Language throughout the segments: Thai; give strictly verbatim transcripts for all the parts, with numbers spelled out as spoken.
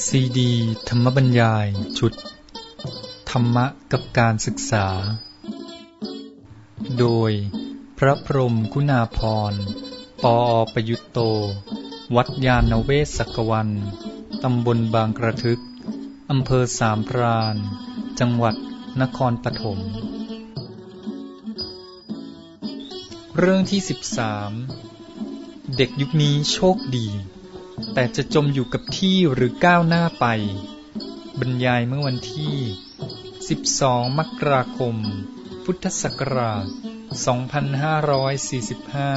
ซีดีธรรมบรรยายชุดธรรมะกับการศึกษาโดยพระพรหมคุณาภรณ์ ปอ.ประยุตโต วัดยานเวศกวันตำบลบางกระทึกอำเภอสามพรานจังหวัดนครปฐมเรื่องที่สิบสามเด็กยุคนี้โชคดีแต่จะจมอยู่กับที่หรือก้าวหน้าไปบรรยายเมื่อวันที่สิบสองมกราคมพุทธศักราชสองพันห้าร้อยสี่สิบห้า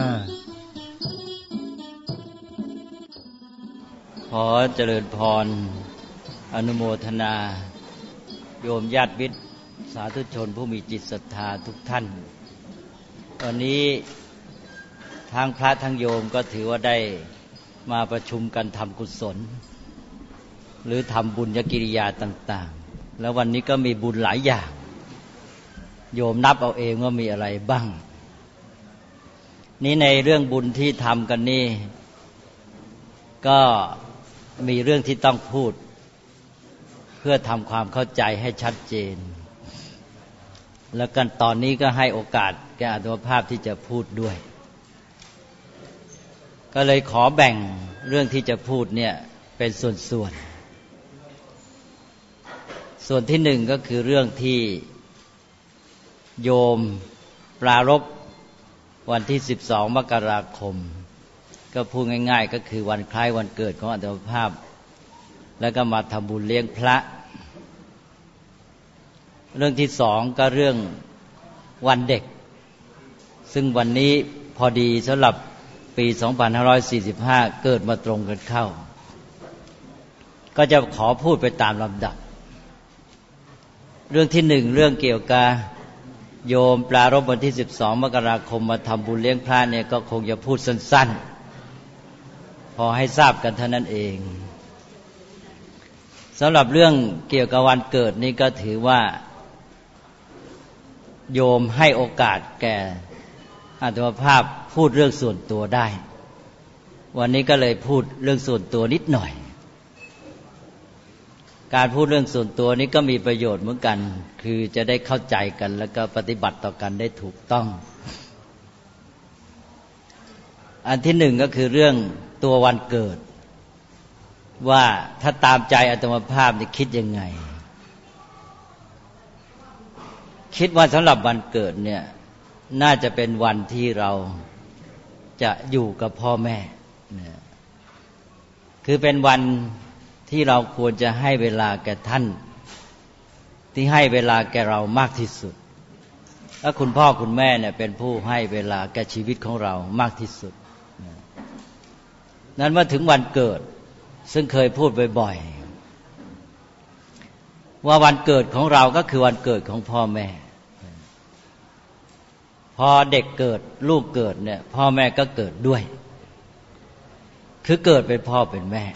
ขอเจริญพรอนุโมทนาโยมญาติมิตรสาธุชนผู้มีจิตศรัทธาทุกท่านวันนี้ทั้งพระทั้งโยมก็ถือว่าได้มาประชุมกันทำกุศลหรือทำบุญกิริยาต่างๆแล้ววันนี้ก็มีบุญหลายอย่างโยมนับเอาเองว่ามีอะไรบ้างนี้ในเรื่องบุญที่ทำกันนี่ก็มีเรื่องที่ต้องพูดเพื่อทำความเข้าใจให้ชัดเจนแล้วกันตอนนี้ก็ให้โอกาสแก่อาตมาภาพที่จะพูดด้วยก็เลยขอแบ่งเรื่องที่จะพูดเนี่ยเป็นส่วนๆ ส่วนส่วนที่หนึ่งก็คือเรื่องที่โยมปรารภวันที่สิบสองมกราคมก็พูดง่ายๆก็คือวันคล้ายวันเกิดของอาตมาภาพแล้วก็มาทำบุญเลี้ยงพระเรื่องที่สองก็เรื่องวันเด็กซึ่งวันนี้พอดีสำหรับปีสองพันห้าร้อยสี่สิบห้าเกิดมาตรงกันเข้าก็จะขอพูดไปตามลำดับเรื่องที่หนึ่งเรื่องเกี่ยวกับโยมปรารภวันที่สิบสองมกราคมมาทำบุญเลี้ยงพระเนี่ยก็คงจะพูดสั้นๆพอให้ทราบกันเท่านั้นเองสำหรับเรื่องเกี่ยวกับวันเกิดนี่ก็ถือว่าโยมให้โอกาสแก่อาตมาภาพพูดเรื่องส่วนตัวได้วันนี้ก็เลยพูดเรื่องส่วนตัวนิดหน่อยการพูดเรื่องส่วนตัวนี้ก็มีประโยชน์เหมือนกันคือจะได้เข้าใจกันแล้วก็ปฏิบัติต่อกันได้ถูกต้องอันที่หนึ่งก็คือเรื่องตัววันเกิดว่าถ้าตามใจอาตมาภาพนี่คิดยังไงคิดว่าสำหรับวันเกิดเนี่ยน่าจะเป็นวันที่เราจะอยู่กับพ่อแม่คือเป็นวันที่เราควรจะให้เวลาแก่ท่านที่ให้เวลาแก่เรามากที่สุดและคุณพ่อคุณแม่เนี่ยเป็นผู้ให้เวลาแก่ชีวิตของเรามากที่สุดนั้นเมื่อถึงวันเกิดซึ่งเคยพูดบ่อยๆว่าวันเกิดของเราก็คือวันเกิดของพ่อแม่พอเด็กเกิดลูกเกิดเนี่ยพ่อแม่ก็เกิดด้วยคือเกิดเป็นพ่อเป็นแม่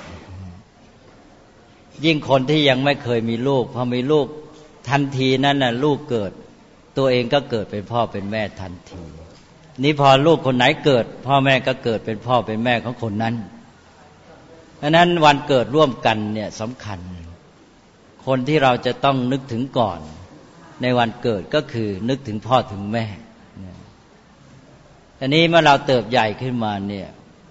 ยิ่งคนที่ยังไม่เคยมีลูกพอมีลูกทันทีนั้นน่ะลูกเกิดตัวเองก็เกิดเป็นพ่อเป็นแม่ทันทีนี่พอลูกคนไหนเกิดพ่อแม่ก็เกิดเป็นพ่อเป็นแม่ของคนนั้นเพราะนั้นวันเกิดร่วมกันเนี่ยสำคัญคนที่เราจะต้องนึกถึงก่อนในวันเกิดก็คือนึกถึงพ่อถึงแม่อันนี้เมื่อเราเติบใหญ่ขึ้นมาเนี่ย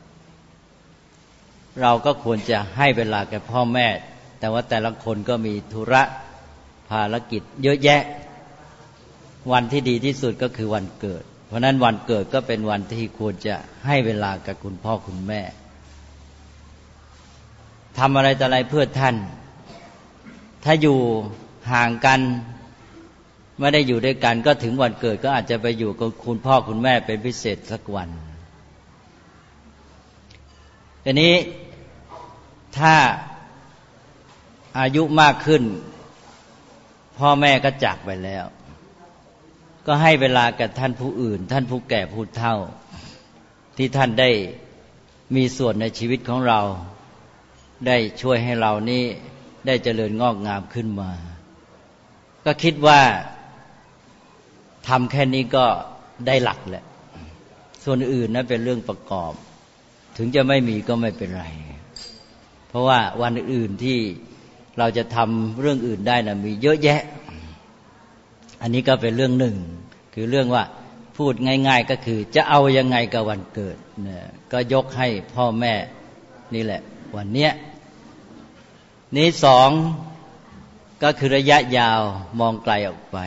เราก็ควรจะให้เวลาแก่พ่อแม่แต่ว่าแต่ละคนก็มีธุระภารกิจเยอะแยะวันที่ดีที่สุดก็คือวันเกิดเพราะนั้นวันเกิดก็เป็นวันที่ควรจะให้เวลากับคุณพ่อคุณแม่ทำอะไรต่ออะไรเพื่อท่านถ้าอยู่ห่างกันไม่ได้อยู่ด้วยกันก็ถึงวันเกิดก็อาจจะไปอยู่กับคุณพ่อคุณแม่เป็นพิเศษสักวันทีนี้ถ้าอายุมากขึ้นพ่อแม่ก็จากไปแล้วก็ให้เวลากับท่านผู้อื่นท่านผู้แก่ผู้เฒ่าที่ท่านได้มีส่วนในชีวิตของเราได้ช่วยให้เรานี้ได้เจริญงอกงามขึ้นมาก็คิดว่าทำแค่นี้ก็ได้หลักแหละส่วนอื่นนั้นเป็นเรื่องประกอบถึงจะไม่มีก็ไม่เป็นไรเพราะว่าวันอื่นที่เราจะทำเรื่องอื่นได้นะมีเยอะแยะอันนี้ก็เป็นเรื่องหนึ่งคือเรื่องว่าพูดง่ายๆก็คือจะเอายังไงกับวันเกิดเนี่ยก็ยกให้พ่อแม่นี่แหละวันเนี้ยนี้สองก็คือระยะยาวมองไกลออกไป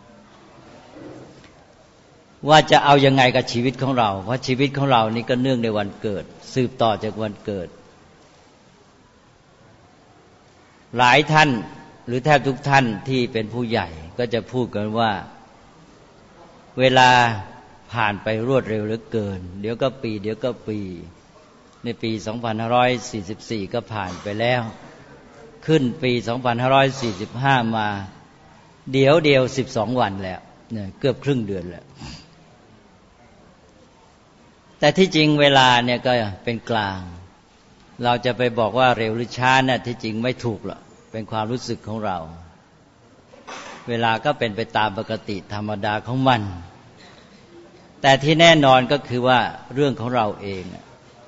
ว่าจะเอายังไงกับชีวิตของเราเพราะชีวิตของเรานี่ก็เนื่องในวันเกิดสืบต่อจากวันเกิดหลายท่านหรือแทบทุกท่านที่เป็นผู้ใหญ่ก็จะพูดกันว่าเวลาผ่านไปรวดเร็วเหลือเกินเดี๋ยวก็ปีเดี๋ยวก็ปีในปีสองพันห้าร้อยสี่สิบสี่ก็ผ่านไปแล้วขึ้นปีสองพันห้าร้อยสี่สิบห้ามาเดี๋ยวเดียวสิบสองวันแล้วเนี่ยเกือบครึ่งเดือนแล้วแต่ที่จริงเวลาเนี่ยก็เป็นกลางเราจะไปบอกว่าเร็วหรือช้าเนี่ยที่จริงไม่ถูกหรอกเป็นความรู้สึกของเราเวลาก็เป็นไปตามปกติธรรมดาของมันแต่ที่แน่นอนก็คือว่าเรื่องของเราเอง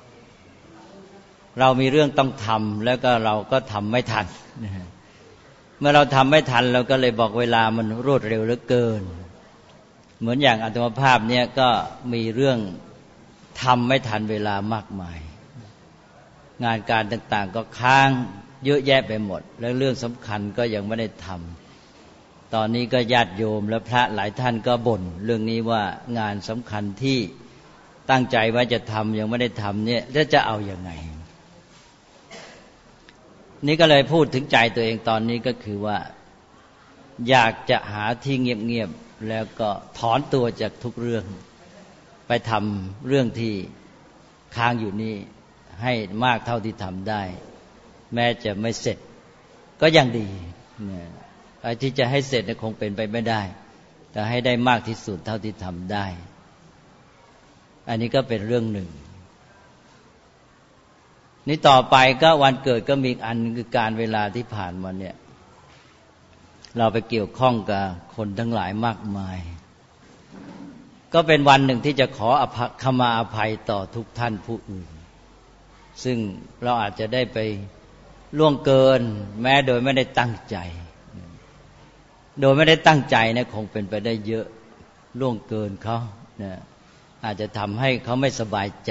เรามีเรื่องต้องทำแล้วก็เราก็ทำไม่ทันเมื่อเราทำไม่ทันเราก็เลยบอกเวลามันรวดเร็วเหลือเกินเหมือนอย่างอาตมาภาพเนี่ยก็มีเรื่องทำไม่ทันเวลามากมายงานการต่างๆก็ค้างเยอะแยะไปหมดแล้วเรื่องสำคัญก็ยังไม่ได้ทำตอนนี้ก็ญาติโยมและพระหลายท่านก็บ่นเรื่องนี้ว่างานสำคัญที่ตั้งใจว่าจะทำยังไม่ได้ทำเนี่ยแล้วจะเอาอย่างไงนี่ก็เลยพูดถึงใจตัวเองตอนนี้ก็คือว่าอยากจะหาที่เงียบๆแล้วก็ถอนตัวจากทุกเรื่องไปทำเรื่องที่ค้างอยู่นี่ให้มากเท่าที่ทำได้แม้จะไม่เสร็จก็ยังดีเนี่ยไอ้ที่จะให้เสร็จเนี่ยคงเป็นไปไม่ได้แต่ให้ได้มากที่สุดเท่าที่ทำได้อันนี้ก็เป็นเรื่องหนึ่งนี่ต่อไปก็วันเกิดก็มีอีกอันคือการเวลาที่ผ่านมาเนี่ยเราไปเกี่ยวข้องกับคนทั้งหลายมากมายก็เป็นวันหนึ่งที่จะขออภัยขมาอภัยต่อทุกท่านผู้อื่นซึ่งเราอาจจะได้ไปล่วงเกินแม้โดยไม่ได้ตั้งใจโดยไม่ได้ตั้งใจเนี่ยคงเป็นไปได้เยอะล่วงเกินเขาเนี่ยอาจจะทำให้เขาไม่สบายใจ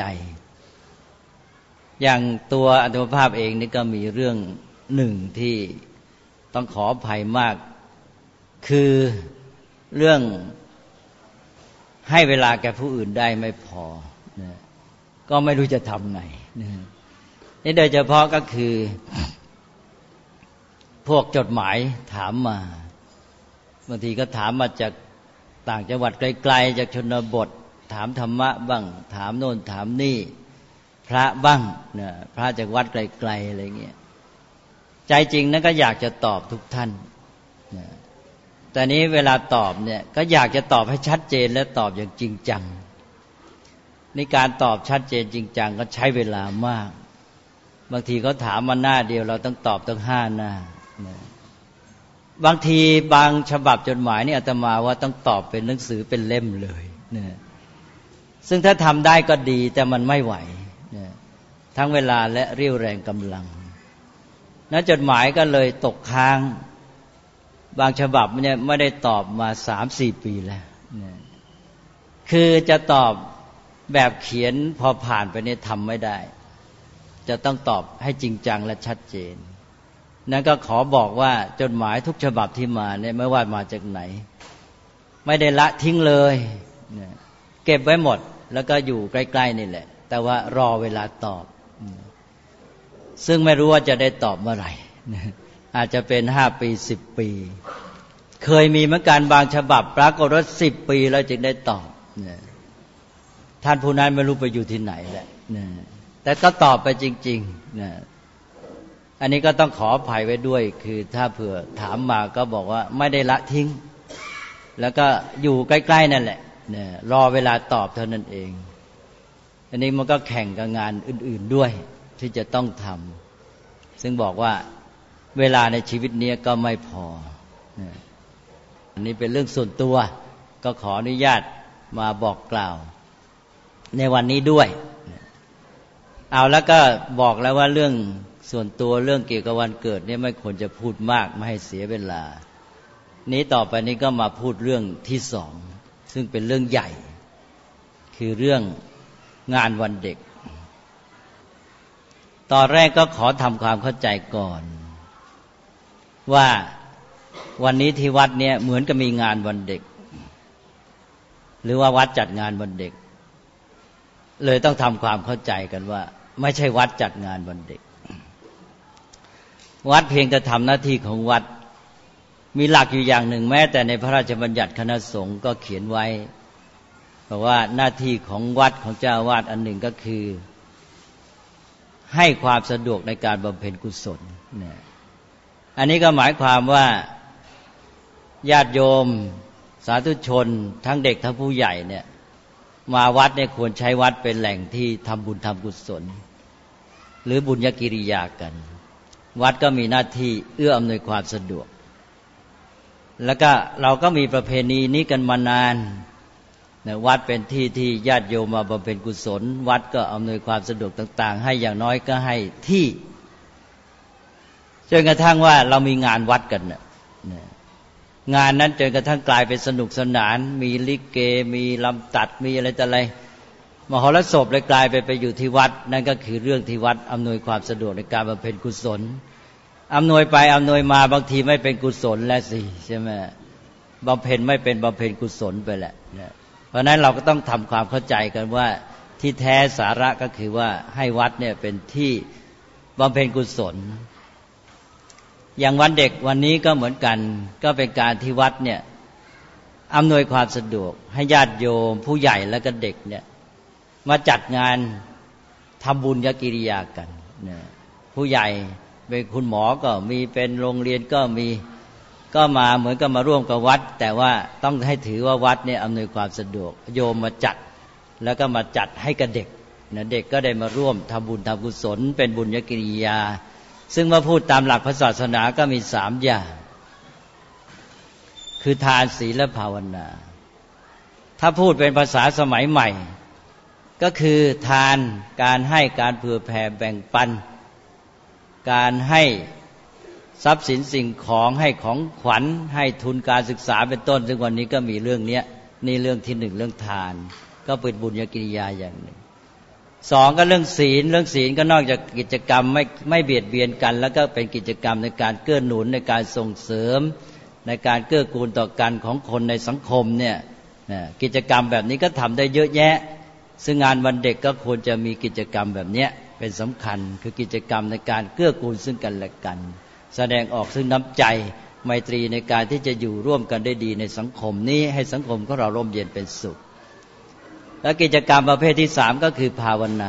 อย่างตัวอาตมาภาพเองนี่ก็มีเรื่องหนึ่งที่ต้องขออภัยมากคือเรื่องให้เวลาแก่ผู้อื่นได้ไม่พอนะก็ไม่รู้จะทำไงนะนี่โดยเฉพาะก็คือพวกจดหมายถามมาบางทีก็ถามมาจากต่างจังหวัดไกลๆจากชนบทถามธรรมะบ้างถามโน่นถามนี่พระบ้างเนี่ยพระจากวัดไกลๆอะไรเงี้ยใจจริงนั้นก็อยากจะตอบทุกท่านนะแต่นี้เวลาตอบเนี่ยก็อยากจะตอบให้ชัดเจนและตอบอย่างจริงจังในการตอบชัดเจนจริงจังก็ใช้เวลามากบางทีเขาถามมาหน้าเดียวเราต้องตอบตั้งห้าหน้านะบางทีบางฉบับจดหมายนี่อาตมาว่าต้องตอบเป็นหนังสือเป็นเล่มเลยนะซึ่งถ้าทำได้ก็ดีแต่มันไม่ไหวนะทั้งเวลาและเรี่ยวแรงกำลังนั้นจดหมายก็เลยตกค้างบางฉบับเนี่ยไม่ได้ตอบมาสามสี่ปีแล้วนะคือจะตอบแบบเขียนพอผ่านไปเนี่ยทำไม่ได้จะต้องตอบให้จริงจังและชัดเจนนั้นก็ขอบอกว่าจดหมายทุกฉบับที่มาเนี่ยไม่ว่ามาจากไหนไม่ได้ละทิ้งเลยนะเก็บไว้หมดแล้วก็อยู่ใกล้ๆนี่แหละแต่ว่ารอเวลาตอบซึ่งไม่รู้ว่าจะได้ตอบเมื่อไหร่อาจจะเป็นห้าปีสิบปีเคยมีเหมือนกันบางฉบับปรากฏว่าสิบปีแล้วจึงได้ตอบท่านผู้นั้นไม่รู้ไปอยู่ที่ไหนแหละแต่ก็ตอบไปจริงๆอันนี้ก็ต้องขออภัยไว้ด้วยคือถ้าเผื่อถามมาก็บอกว่าไม่ได้ละทิ้งแล้วก็อยู่ใกล้ๆนั่นแหละรอเวลาตอบเท่านั้นเองอันนี้มันก็แข่งกับงานอื่นๆด้วยที่จะต้องทำซึ่งบอกว่าเวลาในชีวิตนี้ก็ไม่พออันนี้เป็นเรื่องส่วนตัวก็ขออนุญาตมาบอกกล่าวในวันนี้ด้วยเอาแล้วก็บอกแล้วว่าเรื่องส่วนตัวเรื่องเกี่ยวกับวันเกิดเนี่ยไม่ควรจะพูดมากไม่ให้เสียเวลานี้ต่อไปนี้ก็มาพูดเรื่องที่สองซึ่งเป็นเรื่องใหญ่คือเรื่องงานวันเด็กตอนแรกก็ขอทำความเข้าใจก่อนว่าวันนี้ที่วัดเนี่ยเหมือนกับมีงานวันเด็กหรือว่าวัดจัดงานวันเด็กเลยต้องทำความเข้าใจกันว่าไม่ใช่วัดจัดงานวันเด็กวัดเพียงแต่ทำหน้าที่ของวัดมีหลักอยู่อย่างหนึ่งแม้แต่ในพระราชบัญญัติคณะสงฆ์ก็เขียนไว้เพราะว่าหน้าที่ของวัดของเจ้าอาวาสอันหนึ่งก็คือให้ความสะดวกในการบำเพ็ญกุศลเนี่ยอันนี้ก็หมายความว่าญาติโยมสาธุชนทั้งเด็กทั้งผู้ใหญ่เนี่ยมาวัดเนี่ยควรใช้วัดเป็นแหล่งที่ทำบุญทำกุศลหรือบุญญกิริยากันวัดก็มีหน้าที่เอื้ออำนวยความสะดวกแล้วก็เราก็มีประเพณีนี้กันมานานนะวัดเป็นที่ที่ญาติโยมมาบำเพ็ญกุศลวัดก็อำนวยความสะดวกต่างๆให้อย่างน้อยก็ให้ที่จนกระทั่งว่าเรามีงานวัดกันนะงานนั้นจนกระทั่งกลายเป็นสนุกสนานมีลิเกมีลำตัดมีอะไรต่ออะไรมหรสพเลยกลายไปไปอยู่ที่วัดนั่นก็คือเรื่องที่วัดอำนวยความสะดวกในการบำเพ็ญกุศลอำนวยไปอำนวยมาบางทีไม่เป็นกุศลแล้วสิใช่ไหมบำเพ็ญไม่เป็นบำเพ็ญกุศลไปแหละเพราะนั้นเราก็ต้องทำความเข้าใจกันว่าที่แท้สาระก็คือว่าให้วัดเนี่ยเป็นที่บำเพ็ญกุศลอย่างวันเด็กวันนี้ก็เหมือนกันก็เป็นการที่วัดเนี่ยอำนวยความสะดวกให้ญาติโยมผู้ใหญ่และก็เด็กเนี่ยมาจัดงานทำบุญญกิริยากันเนี่ยผู้ใหญ่เป็นคุณหมอก็มีเป็นโรงเรียนก็มีก็มาเหมือนกับมาร่วมกับวัดแต่ว่าต้องให้ถือว่าวัดเนี่ยอำนวยความสะดวกโยมมาจัดแล้วก็มาจัดให้กับเด็กนะเด็กก็ได้มาร่วมทำบุญทำกุศลเป็นบุญญกิริยาซึ่งมาพูดตามหลักพระศาสนาก็มีสามอย่างคือทานศีลและภาวนาถ้าพูดเป็นภาษาสมัยใหม่ก็คือทานการให้การเผื่อแผ่แบ่งปันการให้ทรัพย์สินสิ่งของให้ของขวัญให้ทุนการศึกษาเป็นต้นซึ่งวันนี้ก็มีเรื่องนี้นี่เรื่องที่หนึ่งเรื่องทานก็เป็นบุญญกิริยาอย่างหนึ่งสองก็เรื่องศีลเรื่องศีลก็นอกจากกิจกรรมไม่ไม่เบียดเบียนกันแล้วก็เป็นกิจกรรมในการเกื้อหนุนในการส่งเสริมในการเกื้อกูลต่อกันของคนในสังคมเนี่ยกิจกรรมแบบนี้ก็ทำได้เยอะแยะซึ่งงานวันเด็กก็ควรจะมีกิจกรรมแบบนี้เป็นสำคัญคือกิจกรรมในการเกื้อกูลซึ่งกันและกันแสดงออกซึ่งน้ำใจไมตรีในการที่จะอยู่ร่วมกันได้ดีในสังคมนี้ให้สังคมของเราร่มเย็นเป็นสุขและกิจกรรมประเภทที่สามก็คือภาวนา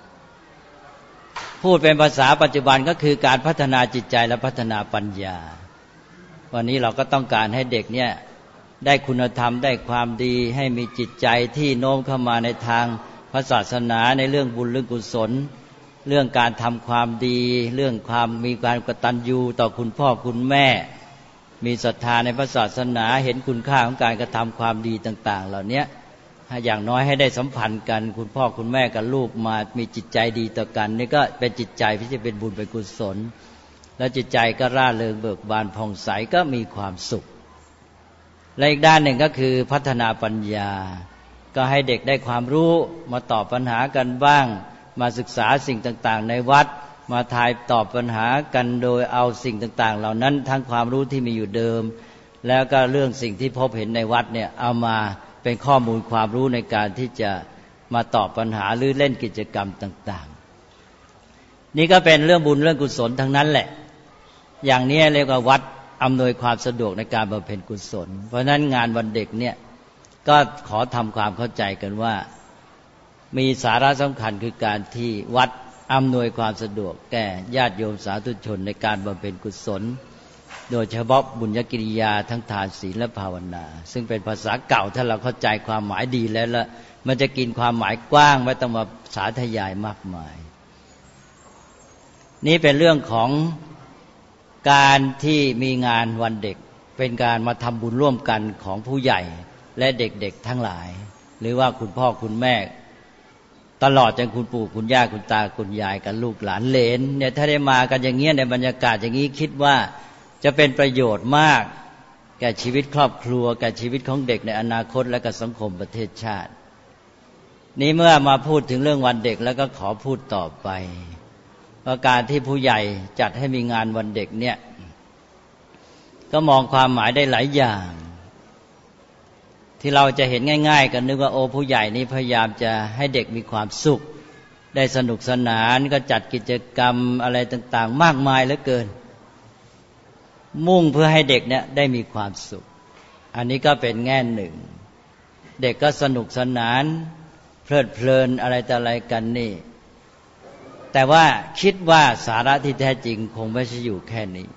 พูดเป็นภาษาปัจจุบันก็คือการพัฒนาจิตใจและพัฒนาปัญญาวันนี้เราก็ต้องการให้เด็กเนี่ยได้คุณธรรมได้ความดีให้มีจิตใจที่โน้มเข้ามาในทางพระศาสนาในเรื่องบุญเรื่องกุศลเรื่องการทำความดีเรื่องความมีการกตัญญูต่อคุณพ่อคุณแม่มีศรัทธาในพระศาสนาเห็นคุณค่าของการกระทำความดีต่างๆเหล่านี้อย่างน้อยให้ได้สัมพันธ์กันคุณพ่อคุณแม่กับลูกมามีจิตใจดีต่อกันนี่ก็เป็นจิตใจที่จะเป็นบุญเป็นกุศลและจิตใจก็ร่าเริงเบิกบานผ่องใสก็มีความสุขและอีกด้านหนึ่งก็คือพัฒนาปัญญาก็ให้เด็กได้ความรู้มาตอบปัญหากันบ้างมาศึกษาสิ่งต่างๆในวัดมาทายตอบปัญหากันโดยเอาสิ่งต่างๆเหล่านั้นทั้งความรู้ที่มีอยู่เดิมแล้วก็เรื่องสิ่งที่พบเห็นในวัดเนี่ยเอามาเป็นข้อมูลความรู้ในการที่จะมาตอบปัญหาหรือเล่นกิจกรรมต่างๆนี่ก็เป็นเรื่องบุญเรื่องกุศลทั้งนั้นแหละอย่างนี้เรียกว่าวัดอำนวยความสะดวกในการบำเพ็ญกุศลเพราะฉะนั้นงานวันเด็กเนี่ยก็ขอทำความเข้าใจกันว่ามีสาระสำคัญคือการที่วัดอำนวยความสะดวกแก่ญาติโยมสาธุชนในการบำเพ็ญกุศลโดยเฉพาะบุญญกิริยาทั้งทานศีลและภาวนาซึ่งเป็นภาษาเก่าถ้าเราเข้าใจความหมายดีแล้วละมันจะกินความหมายกว้างไม่ต้องมาสาธยายมากมายนี่เป็นเรื่องของการที่มีงานวันเด็กเป็นการมาทำบุญร่วมกันของผู้ใหญ่และเด็กๆทั้งหลายหรือว่าคุณพ่อคุณแม่ตลอดจนคุณปู่คุณย่าคุณตาคุณยายกับลูกหลานเหลนเนี่ยถ้าได้มากันอย่างเงี้ยในบรรยากาศอย่างนี้คิดว่าจะเป็นประโยชน์มากแก่ชีวิตครอบครัวแก่ชีวิตของเด็กในอนาคตและกับสังคมประเทศชาตินี้เมื่อมาพูดถึงเรื่องวันเด็กแล้วก็ขอพูดต่อไปว่าการที่ผู้ใหญ่จัดให้มีงานวันเด็กเนี่ยก็มองความหมายได้หลายอย่างที่เราจะเห็นง่ายๆกันนึกว่าโอ้ผู้ใหญ่นี่พยายามจะให้เด็กมีความสุขได้สนุกสนานก็จัดกิจกรรมอะไรต่างๆมากมายเหลือเกินมุ่งเพื่อให้เด็กเนี่ยได้มีความสุขอันนี้ก็เป็นแง่หนึ่งเด็กก็สนุกสนานเพลิดเพลินอะไรต่ออะไรกันนี่แต่ว่าคิดว่าสาระที่แท้จริงคงไม่ใช่อยู่แค่นี้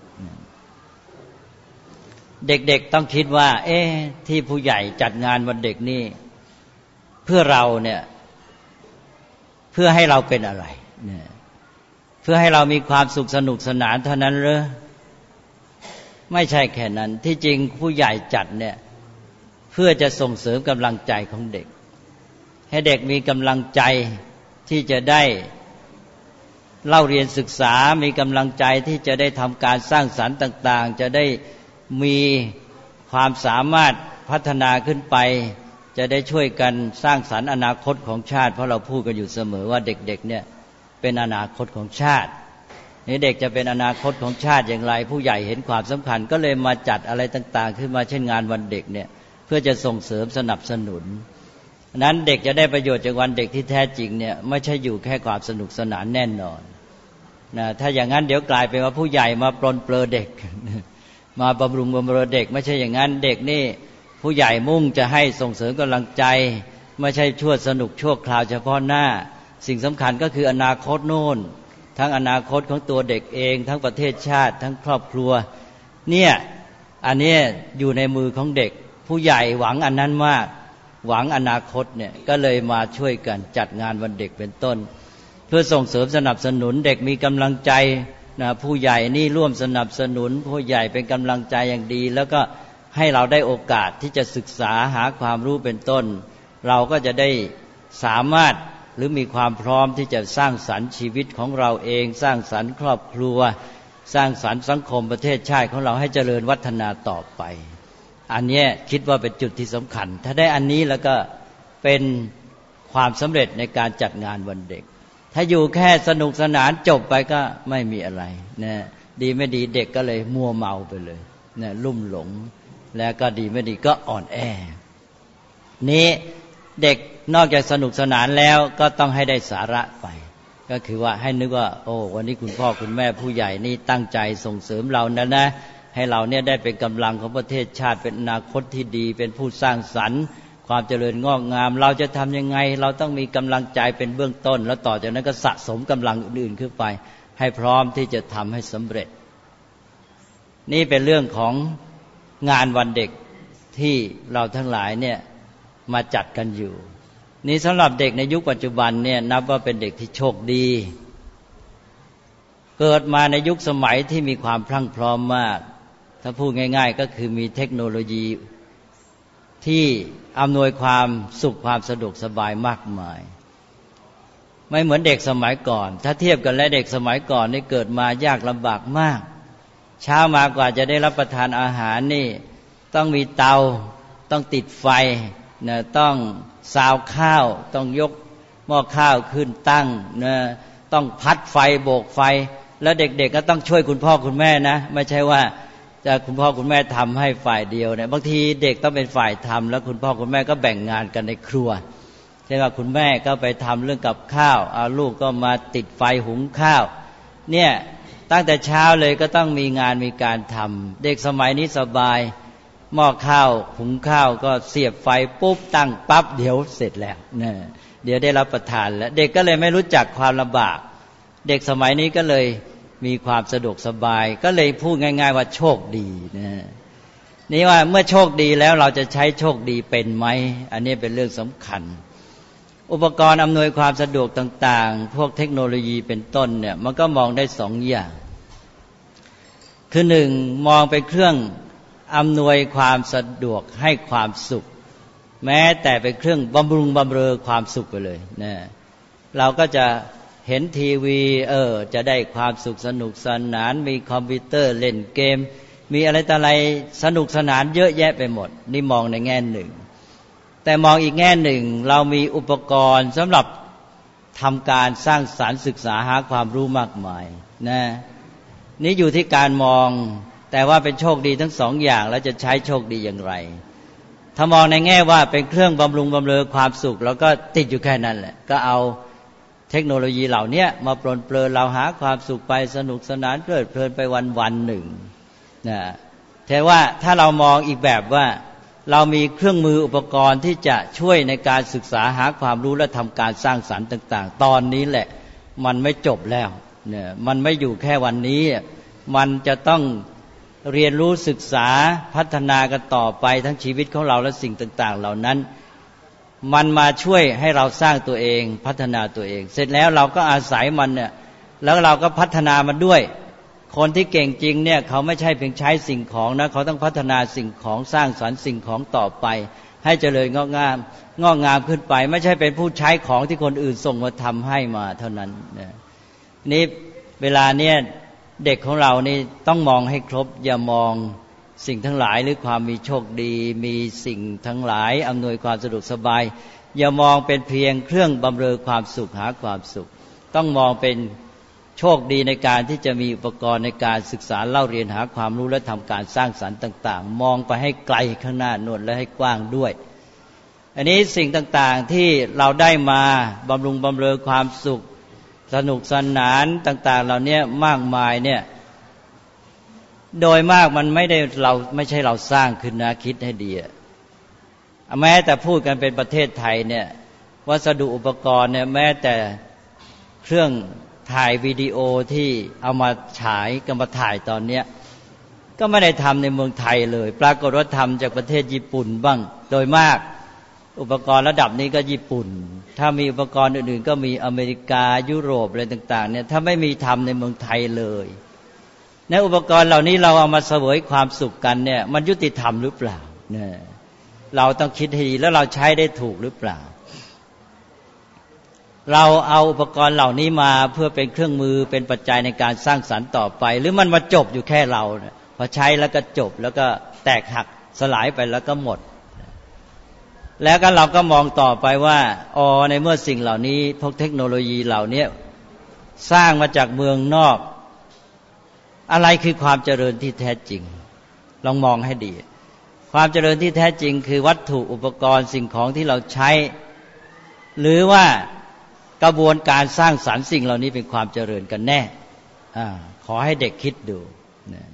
เด็กๆต้องคิดว่าเอ๊ะที่ผู้ใหญ่จัดงานวันเด็กนี่เพื่อเราเนี่ยเพื่อให้เราเป็นอะไรเนี่ยเพื่อให้เรามีความสุขสนุกสนานเท่านั้นเหรอไม่ใช่แค่นั้นที่จริงผู้ใหญ่จัดเนี่ยเพื่อจะส่งเสริมกำลังใจของเด็กให้เด็กมีกำลังใจที่จะได้เล่าเรียนศึกษามีกำลังใจที่จะได้ทำการสร้างสรรค์ต่างๆจะได้มีความสามารถพัฒนาขึ้นไปจะได้ช่วยกันสร้างสรรค์อนาคตของชาติเพราะเราพูดกันอยู่เสมอว่าเด็กๆเนี่ยเป็นอนาคตของชาตินี่เด็กจะเป็นอนาคตของชาติอย่างไรผู้ใหญ่เห็นความสำคัญก็เลยมาจัดอะไรต่างๆขึ้นมาเช่นงานวันเด็กเนี่ยเพื่อจะส่งเสริมสนับสนุนนั้นเด็กจะได้ประโยชน์จากวันเด็กที่แท้จริงเนี่ยไม่ใช่อยู่แค่ความสนุกสนานแน่นอนนะถ้าอย่างนั้นเดี๋ยวกลายเป็นว่าผู้ใหญ่มาปลนเปลือเด็กมาบำรุงบำเรอเด็กไม่ใช่อย่างนั้นเด็กนี่ผู้ใหญ่มุ่งจะให้ส่งเสริมกำลังใจไม่ใช่ชั่วสนุกชั่วคราวเฉพาะหน้าสิ่งสำคัญก็คืออนาคตโน่นทั้งอนาคตของตัวเด็กเองทั้งประเทศชาติทั้งครอบครัวเนี่ยอันนี้อยู่ในมือของเด็กผู้ใหญ่หวังอันนั้นมากหวังอนาคตเนี่ยก็เลยมาช่วยกันจัดงานวันเด็กเป็นต้นเพื่อส่งเสริมสนับสนุนเด็กมีกำลังใจนะผู้ใหญ่นี่ร่วมสนับสนุนผู้ใหญ่เป็นกำลังใจอย่างดีแล้วก็ให้เราได้โอกาสที่จะศึกษาหาความรู้เป็นต้นเราก็จะได้สามารถหรือมีความพร้อมที่จะสร้างสรรค์ชีวิตของเราเองสร้างสรรค์ครอบครัวสร้างสรรค์สังคมประเทศชาติของเราให้เจริญวัฒนาต่อไปอันนี้คิดว่าเป็นจุดที่สำคัญถ้าได้อันนี้แล้วก็เป็นความสำเร็จในการจัดงานวันเด็กถ้าอยู่แค่สนุกสนานจบไปก็ไม่มีอะไรนะดีไม่ดีเด็กก็เลยมัวเมาไปเลยนะลุ่มหลงแล้วก็ดีไม่ดีก็อ่อนแอนี้เด็กนอกจากสนุกสนานแล้วก็ต้องให้ได้สาระไปก็คือว่าให้นึกว่าโอ้วันนี้คุณพ่อคุณแม่ผู้ใหญ่นี่ตั้งใจส่งเสริมเรานะนะให้เราเนี่ยได้เป็นกำลังของประเทศชาติเป็นอนาคตที่ดีเป็นผู้สร้างสรรค์ความเจริญงอกงามเราจะทำยังไงเราต้องมีกำลังใจเป็นเบื้องต้นแล้วต่อจากนั้นก็สะสมกำลังอื่นๆขึ้นไปให้พร้อมที่จะทำให้สำเร็จนี่เป็นเรื่องของงานวันเด็กที่เราทั้งหลายเนี่ยมาจัดกันอยู่นี่สำหรับเด็กในยุคปัจจุบันเนี่ยนับว่าเป็นเด็กที่โชคดีเกิดมาในยุคสมัยที่มีความพรั่งพร้อมมากถ้าพูดง่ายๆก็คือมีเทคโนโลยีที่อำนวยความสุขความสะดวกสบายมากมายไม่เหมือนเด็กสมัยก่อนถ้าเทียบกันและเด็กสมัยก่อนนี่เกิดมายากลำบากมากเช้ามากว่าจะได้รับประทานอาหารนี่ต้องมีเตาต้องติดไฟนะต้องซาวข้าวต้องยกหม้อข้าวขึ้นตั้งนะต้องพัดไฟโบกไฟแล้วเด็กๆก็ต้องช่วยคุณพ่อคุณแม่นะไม่ใช่ว่าจะคุณพ่อคุณแม่ทำให้ฝ่ายเดียวเนี่ยบางทีเด็กต้องเป็นฝ่ายทำแล้วคุณพ่อคุณแม่ก็แบ่งงานกันในครัวเช่นว่าคุณแม่ก็ไปทำเรื่องกับข้าวเอาลูกก็มาติดไฟหุงข้าวเนี่ยตั้งแต่เช้าเลยก็ต้องมีงานมีการทำเด็กสมัยนี้สบายหม้อข้าวหุงข้าวก็เสียบไฟปุ๊บตั้งปั๊บเดี๋ยวเสร็จแล้วเนี่ยเดี๋ยวได้รับประทานแล้วเด็กก็เลยไม่รู้จักความลำบากเด็กสมัยนี้ก็เลยมีความสะดวกสบายก็เลยพูดง่ายๆว่าโชคดีนะนี่ว่าเมื่อโชคดีแล้วเราจะใช้โชคดีเป็นไหมอันนี้เป็นเรื่องสำคัญอุปกรณ์อำนวยความสะดวกต่างๆพวกเทคโนโลยีเป็นต้นเนี่ยมันก็มองได้สองอย่างคือหนึ่งมองเป็นเครื่องอำนวยความสะดวกให้ความสุขแม้แต่เป็นเครื่องบำรุงบำเรอความสุขไปเลยนะเราก็จะเห็นทีวีเออจะได้ความสุขสนุกสนานมีคอมพิวเตอร์เล่นเกมมีอะไรต่ออะไรสนุกสนานเยอะแยะไปหมดนี่มองในแง่หนึ่งแต่มองอีกแง่หนึ่งเรามีอุปกรณ์สำหรับทำการสร้างสรรค์ศึกษาหาความรู้มากมายนะนี่อยู่ที่การมองแต่ว่าเป็นโชคดีทั้งสองอย่างแล้วจะใช้โชคดีอย่างไรถ้ามองในแง่ว่าเป็นเครื่องบำรุงบำเรอความสุขแล้วก็ติดอยู่แค่นั้นแหละก็เอาเทคโนโลยีเหล่านี้มาปลนเปลือเราหาความสุขไปสนุกสนานเพลิดเพลินไปวันวันหนึ่งนะแต่ว่าถ้าเรามองอีกแบบว่าเรามีเครื่องมืออุปกรณ์ที่จะช่วยในการศึกษาหาความรู้และทำการสร้างสรรค์ต่างๆตอนนี้แหละมันไม่จบแล้วเนี่ยมันไม่อยู่แค่วันนี้มันจะต้องเรียนรู้ศึกษาพัฒนากันต่อไปทั้งชีวิตของเราและสิ่งต่างๆเหล่านั้นมันมาช่วยให้เราสร้างตัวเองพัฒนาตัวเองเสร็จแล้วเราก็อาศัยมันเนี่ยแล้วเราก็พัฒนามันด้วยคนที่เก่งจริงเนี่ยเขาไม่ใช่เพียงใช้สิ่งของนะเขาต้องพัฒนาสิ่งของสร้างสรรค์สิ่งของต่อไปให้เจริญงอกงามงอกงามขึ้นไปไม่ใช่เป็นผู้ใช้ของที่คนอื่นส่งมาทำให้มาเท่านั้นนี่เวลาเนี่ยเด็กของเรานี่ต้องมองให้ครบอย่ามองสิ่งทั้งหลายหรือความมีโชคดีมีสิ่งทั้งหลายอำนวยความสะดวกสบายอย่ามองเป็นเพียงเครื่องบำเรอความสุขหาความสุขต้องมองเป็นโชคดีในการที่จะมีอุปกรณ์ในการศึกษาเล่าเรียนหาความรู้และทำการสร้างสรรค์ต่างๆมองไปให้ไกลข้างหน้าโน้นและให้กว้างด้วยอันนี้สิ่งต่างๆที่เราได้มาบำรุงบำเรอความสุขสนุกสนานต่างๆเหล่านี้มากมายเนี่ยโดยมากมันไม่ได้เราไม่ใช่เราสร้างขึ้นนะคิดให้ดีแม้แต่พูดกันเป็นประเทศไทยเนี่ยวัสดุอุปกรณ์เนี่ยแม้แต่เครื่องถ่ายวิดีโอที่เอามาฉายกันมาถ่ายตอนเนี้ยก็ไม่ได้ทำในเมืองไทยเลยปรากฏว่าทำจากประเทศญี่ปุ่นบ้างโดยมากอุปกรณ์ระดับนี้ก็ญี่ปุ่นถ้ามีอุปกรณ์อื่นๆก็มีอเมริกายุโรปอะไรต่างๆเนี่ยถ้าไม่มีทำในเมืองไทยเลยในอุปกรณ์เหล่านี้เราเอามาเสวยความสุขกันเนี่ยมันยุติธรรมหรือเปล่าเนี่ยเราต้องคิดให้ดีแล้วเราใช้ได้ถูกหรือเปล่าเราเอาอุปกรณ์เหล่านี้มาเพื่อเป็นเครื่องมือเป็นปัจจัยในการสร้างสรรค์ต่อไปหรือมันมาจบอยู่แค่เราพอใช้แล้วก็จบแล้วก็แตกหักสลายไปแล้วก็หมดแล้วก็เราก็มองต่อไปว่าอ๋อในเมื่อสิ่งเหล่านี้พวกเทคโนโลยีเหล่านี้สร้างมาจากเมืองนอกอะไรคือความเจริญที่แท้จริงลองมองให้ดีความเจริญที่แท้จริงคือวัตถุอุปกรณ์สิ่งของที่เราใช้หรือว่ากระบวนการสร้างสรรค์สิ่งเหล่านี้เป็นความเจริญกันแน่อ่าขอให้เด็กคิดดูนะ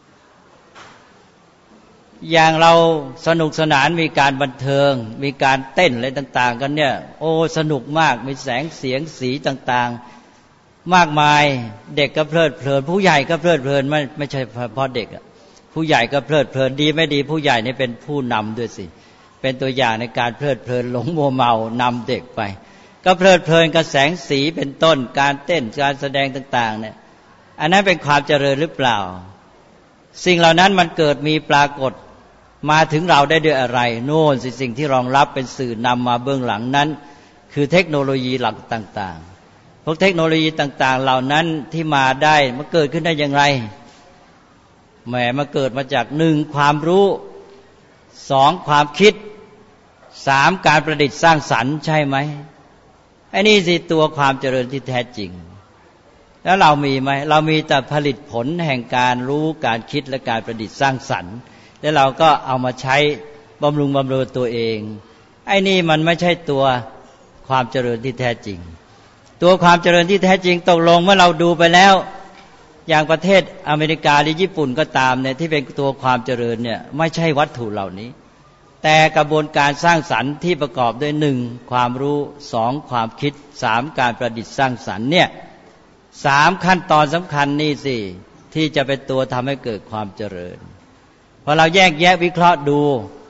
อย่างเราสนุกสนานมีการบันเทิงมีการเต้นอะไรต่างๆกันเนี่ยโอ้สนุกมากมีแสงเสียงสีต่างๆมากมายเด็กก็เพลิดเพลินผู้ใหญ่ก็เพลิดเพลินไม่ไม่ใช่เฉพาะเด็กอ่ะผู้ใหญ่ก็เพลิดเพลินดีไม่ดีผู้ใหญ่นี่เป็นผู้นำด้วยสิเป็นตัวอย่างในการเพลิดเพลินหลงมัวเมานำเด็กไปก็เพลิดเพลินกับแสงสีเป็นต้นการเต้นการแสดงต่างๆเนี่ยอันนั้นเป็นความเจริญหรือเปล่าสิ่งเหล่านั้นมันเกิดมีปรากฏมาถึงเราได้ด้วยอะไรโน่นสิสิ่งที่รองรับเป็นสื่อนำมาเบื้องหลังนั้นคือเทคโนโลยีหลักต่างๆพวกเทคโนโลยีต่างๆเหล่านั้นที่มาได้มันเกิดขึ้นได้อย่างไรแหมมาเกิดมาจากหนึ่งความรู้สองความคิดสามการประดิษฐ์สร้างสรรค์ใช่ไหมไอ้นี่สิตัวความเจริญที่แท้จริงแล้วเรามีไหมเรามีแต่ผลิตผลแห่งการรู้การคิดและการประดิษฐ์สร้างสรรค์แล้วเราก็เอามาใช้บำรุงบำรุงตัวเองไอ้นี่มันไม่ใช่ตัวความเจริญที่แท้จริงตัวความเจริญที่แท้จริงตกลงเมื่อเราดูไปแล้วอย่างประเทศอเมริกาหรือญี่ปุ่นก็ตามเนี่ยที่เป็นตัวความเจริญเนี่ยไม่ใช่วัตถุเหล่านี้แต่กระบวนการสร้างสรรค์ที่ประกอบด้วยหนึ่งความรู้สองความคิดสามการประดิษฐ์สร้างสรรค์เนี่ยสามขั้นตอนสำคัญนี่สิที่จะเป็นตัวทำให้เกิดความเจริญพอเราแยกแยะวิเคราะห์ดู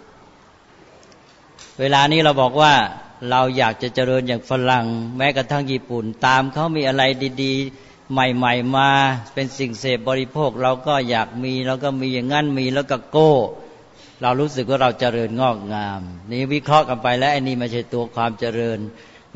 เวลานี้เราบอกว่าเราอยากจะเจริญอย่างฝรั่งแม้กระทั่งญี่ปุ่นตามเขามีอะไรดีๆใหม่ๆมาเป็นสิ่งเสพบริโภคเราก็อยากมีแล้วก็มีอย่างนั้นมีแล้วก็โก้เรารู้สึกว่าเราเจริญงอกงามนี่วิเคราะห์กันไปแล้วไอ้นี่ไม่ใช่ตัวความเจริญ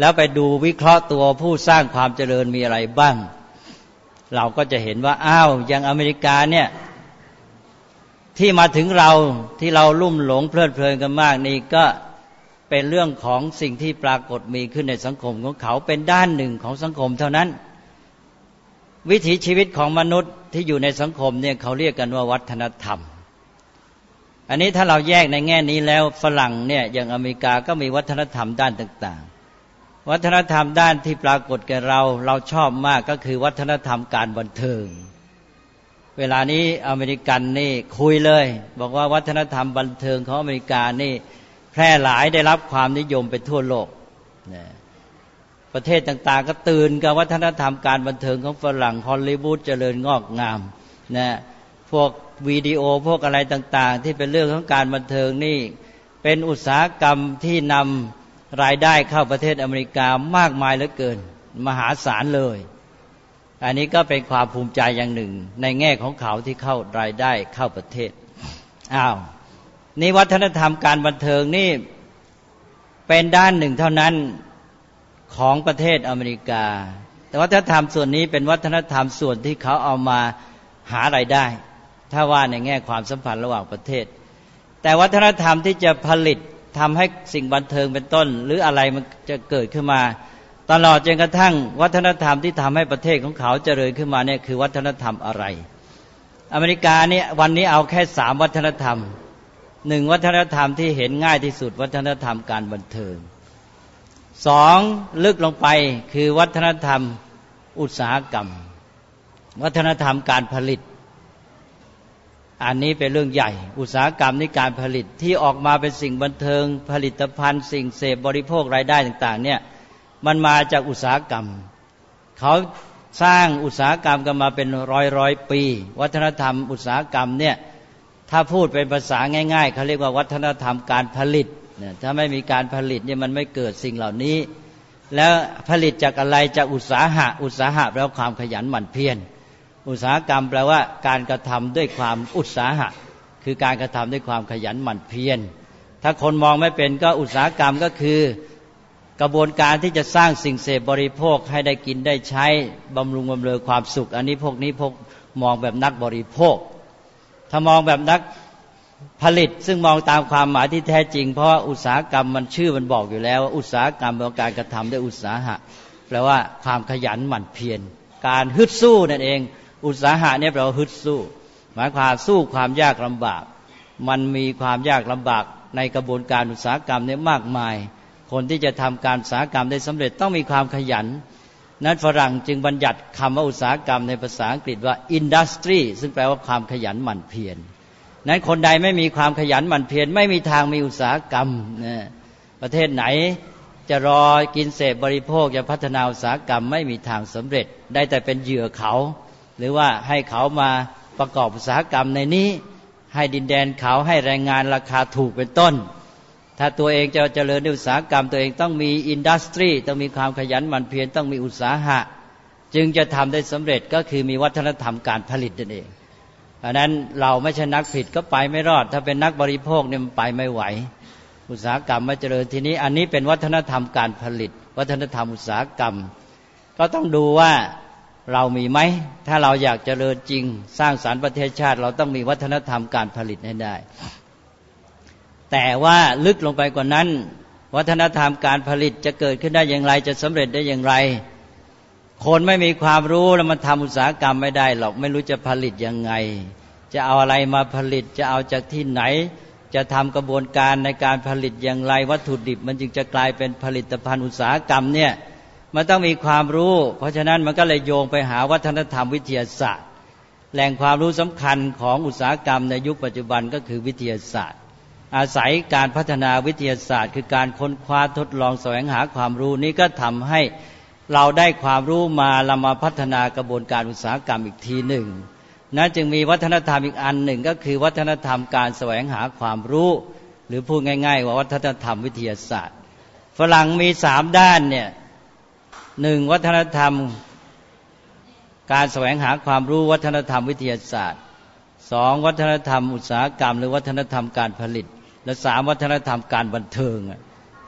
แล้วไปดูวิเคราะห์ตัวผู้สร้างความเจริญมีอะไรบ้างเราก็จะเห็นว่าอ้าวอย่างอเมริกาเนี่ยที่มาถึงเราที่เราลุ่มหลงเพลิดเพลินกันมากนี่ก็เป็นเรื่องของสิ่งที่ปรากฏมีขึ้นในสังคมของเขาเป็นด้านหนึ่งของสังคมเท่านั้นวิถีชีวิตของมนุษย์ที่อยู่ในสังคมเนี่ยเขาเรียกกันว่าวัฒนธรรมอันนี้ถ้าเราแยกในแง่นี้แล้วฝรั่งเนี่ยอย่างอเมริกาก็มีวัฒนธรรมด้านต่างๆวัฒนธรรมด้านที่ปรากฏแก่เราเราชอบมากก็คือวัฒนธรรมการบันเทิงเวลานี้อเมริกันนี่คุยเลยบอกว่าวัฒนธรรมบันเทิงของอเมริกานี่แพร่หลายได้รับความนิยมไปทั่วโลกนะประเทศต่างๆก็ตื่นกับวัฒนธรรมการบันเทิงของฝรั่งฮอลลีวูดเจริญงอกงามนะพวกวิดีโอพวกอะไรต่างๆที่เป็นเรื่องของการบันเทิงนี่เป็นอุตสาหกรรมที่นำรายได้เข้าประเทศอเมริกามากมายเหลือเกินมหาศาลเลยอันนี้ก็เป็นความภูมิใจอย่างหนึ่งในแง่ของเขาที่เข้ารายได้เข้าประเทศอ้าวนี่วัฒนธรรมการบันเทิงนี่เป็นด้านหนึ่งเท่านั้นของประเทศอเมริกาแต่วัฒนธรรมส่วนนี้เป็นวัฒนธรรมส่วนที่เขาเอามาหารายได้ถ้าว่าในแง่ความสัมพันธ์ระหว่างประเทศแต่วัฒนธรรมที่จะผลิตทำให้สิ่งบันเทิงเป็นต้นหรืออะไรมันจะเกิดขึ้นมาตลอดจนกระทั่งวัฒนธรรมที่ทำให้ประเทศของเขาเจริญขึ้นมาเนี่ยคือวัฒนธรรมอะไรอเมริกาเนี่ยวันนี้เอาแค่สามวัฒนธรรมหนึ่งวัฒนธรรมที่เห็นง่ายที่สุดวัฒนธรรมการบันเทิงสองลึกลงไปคือวัฒนธรรมอุตสาหกรรมวัฒนธรรมการผลิตอันนี้เป็นเรื่องใหญ่อุตสาหกรรมในการผลิตที่ออกมาเป็นสิ่งบันเทิงผลิตภัณฑ์สิ่งเสพบริโภครายได้ต่างๆเนี่ยมันมาจากอุตสาหกรรมเขาสร้างอุตสาหกรรมกันมาเป็นร้อยร้อยปีวัฒนธรรมอุตสาหกรรมเนี่ยถ้าพูดเป็นภาษาง่ายๆเขาเรียกว่าวัฒนธรรมการผลิตเนี่ยถ้าไม่มีการผลิตเนี่ยมันไม่เกิดสิ่งเหล่านี้แล้วผลิตจากอะไรจากอุตสาหะอุตสาหะแปลว่าความขยันหมั่นเพียรอุตสาหกรรมแปลว่าการกระทำด้วยความอุตสาหะคือการกระทำด้วยความขยันหมั่นเพียรถ้าคนมองไม่เป็นก็อุตสาหกรรมก็คือกระบวนการที่จะสร้างสิ่งเสพบริโภคให้ได้กินได้ใช้บำรุงบำเรอความสุขอันนี้พวกนี้พวกมองแบบนักบริโภคถ้ามองแบบนักผลิตซึ่งมองตามความหมายที่แท้จริงเพราะอุตสาหกรรมมันชื่อมันบอกอยู่แล้วว่าอุตสาหกรรมเป็นการกระทำด้วยอุตสาหะแปลว่าความขยันหมั่นเพียรการฮึดสู้นั่นเองอุตสาหะเนี่ยแปลว่าฮึดสู้หมายความสู้ความยากลำบากมันมีความยากลำบากในกระบวนการอุตสาหกรรมเนี่ยมากมายคนที่จะทำการอุตสาหกรรมได้สำเร็จต้องมีความขยันนั้นฝรั่งจึงบัญญัติคำว่าอุตสาหกรรมในภาษาอังกฤษว่า industry ซึ่งแปลว่าความขยันหมั่นเพียรนั้นคนใดไม่มีความขยันหมั่นเพียรไม่มีทางมีอุตสาหกรรมนะประเทศไหนจะรอกินเสพบริโภคจะพัฒนาอุตสาหกรรมไม่มีทางสำเร็จได้แต่เป็นเหยื่อเขาหรือว่าให้เขามาประกอบอุตสาหกรรมในนี้ให้ดินแดนเขาให้แรงงานราคาถูกเป็นต้นถ้าตัวเองจะเจริญในอุตสาหกรรมตัวเองต้องมีอินดัสทรีต้องมีความขยันหมั่นเพียรต้องมีอุตสาหะจึงจะทำได้สำเร็จก็คือมีวัฒนธรรมการผลิตนั่นเองเพราะนั้นเราไม่ใช่นักผลิตก็ไปไม่รอดถ้าเป็นนักบริโภคเนี่ยมันไปไม่ไหวอุตสาหกรรมไม่เจริญทีนี้อันนี้เป็นวัฒนธรรมการผลิตวัฒนธรรมอุตสาหกรรมก็ต้องดูว่าเรามีไหมถ้าเราอยากเจริญจริงสร้างสรรค์ประเทศชาติเราต้องมีวัฒนธรรมการผลิตให้ได้แต่ว่าลึกลงไปกว่านั้นวัฒนธรรมการผลิตจะเกิดขึ้นได้อย่างไรจะสำเร็จได้อย่างไรคนไม่มีความรู้แล้วมันทำอุตสาหกรรมไม่ได้หรอกไม่รู้จะผลิตยังไงจะเอาอะไรมาผลิตจะเอาจากที่ไหนจะทำกระบวนการในการผลิตอย่างไรวัตถุดิบมันจึงจะกลายเป็นผลิตภัณฑ์อุตสาหกรรมเนี่ยมันต้องมีความรู้เพราะฉะนั้นมันก็เลยโยงไปหาวัฒนธรรมวิทยาศาสตร์แหล่งความรู้สำคัญของอุตสาหกรรมในยุคปัจจุบันก็คือวิทยาศาสตร์อาศัยการพัฒนาวิทยาศาสตร์คือการค้นคว้าทดลองแสวงหาความรู้นี้ก็ทำให้เราได้ความรู้มาเรามาพัฒนากระบวนการอุตสาหกรรมอีกทีหนึ่งนั้นจึงมีวัฒนธรรมอีกอันหนึ่งก็คือวัฒนธรรมการแสวงหาความรู้หรือพูดง่ายๆว่าวัฒนธรรมวิทยาศาสตร์ฝรั่งมีสามด้านเนี่ยหนึ่งวัฒนธรรมการแสวงหาความรู้วัฒนธรรมวิทยาศาสตร์สองวัฒนธรรมอุตสาหกรรมหรือวัฒนธรรมการผลิตและสามวัฒนธรรมการบันเทิง